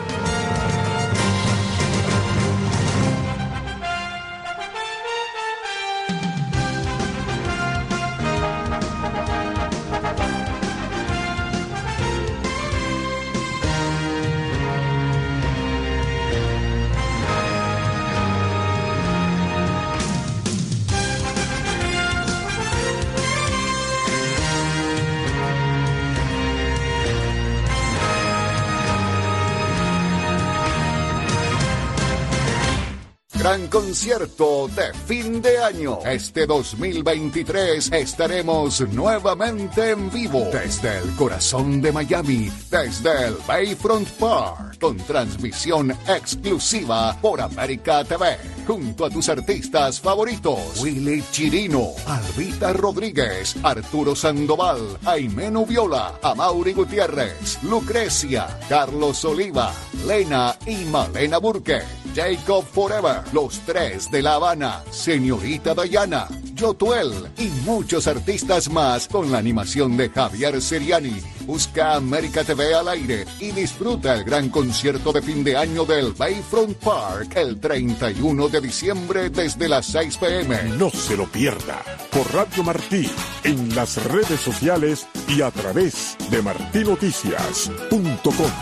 Gran concierto de fin de año. Este 2023 estaremos nuevamente en vivo desde el corazón de Miami, desde el Bayfront Park, con transmisión exclusiva por América TV, junto a tus artistas favoritos: Willy Chirino, Albita Rodríguez, Arturo Sandoval, Aimeno Viola, Amaury Gutiérrez, Lucrecia, Carlos Oliva, Lena y Malena Burke, Jacob Forever, Los Tres de La Habana, Señorita Dayana, Yotuel y muchos artistas más con la animación de Javier Seriani. Busca América TV al aire y disfruta el gran concierto de fin de año del Bayfront Park el 31 de diciembre desde las 6 p.m. No se lo pierda por Radio Martí, en las redes sociales y a través de martinoticias.com.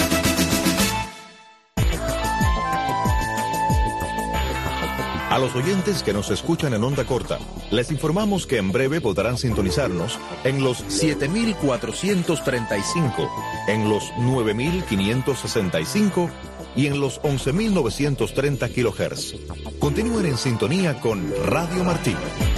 A los oyentes que nos escuchan en onda corta, les informamos que en breve podrán sintonizarnos en los 7.435, en los 9.565 y en los 11.930 kHz. Continúen en sintonía con Radio Martí.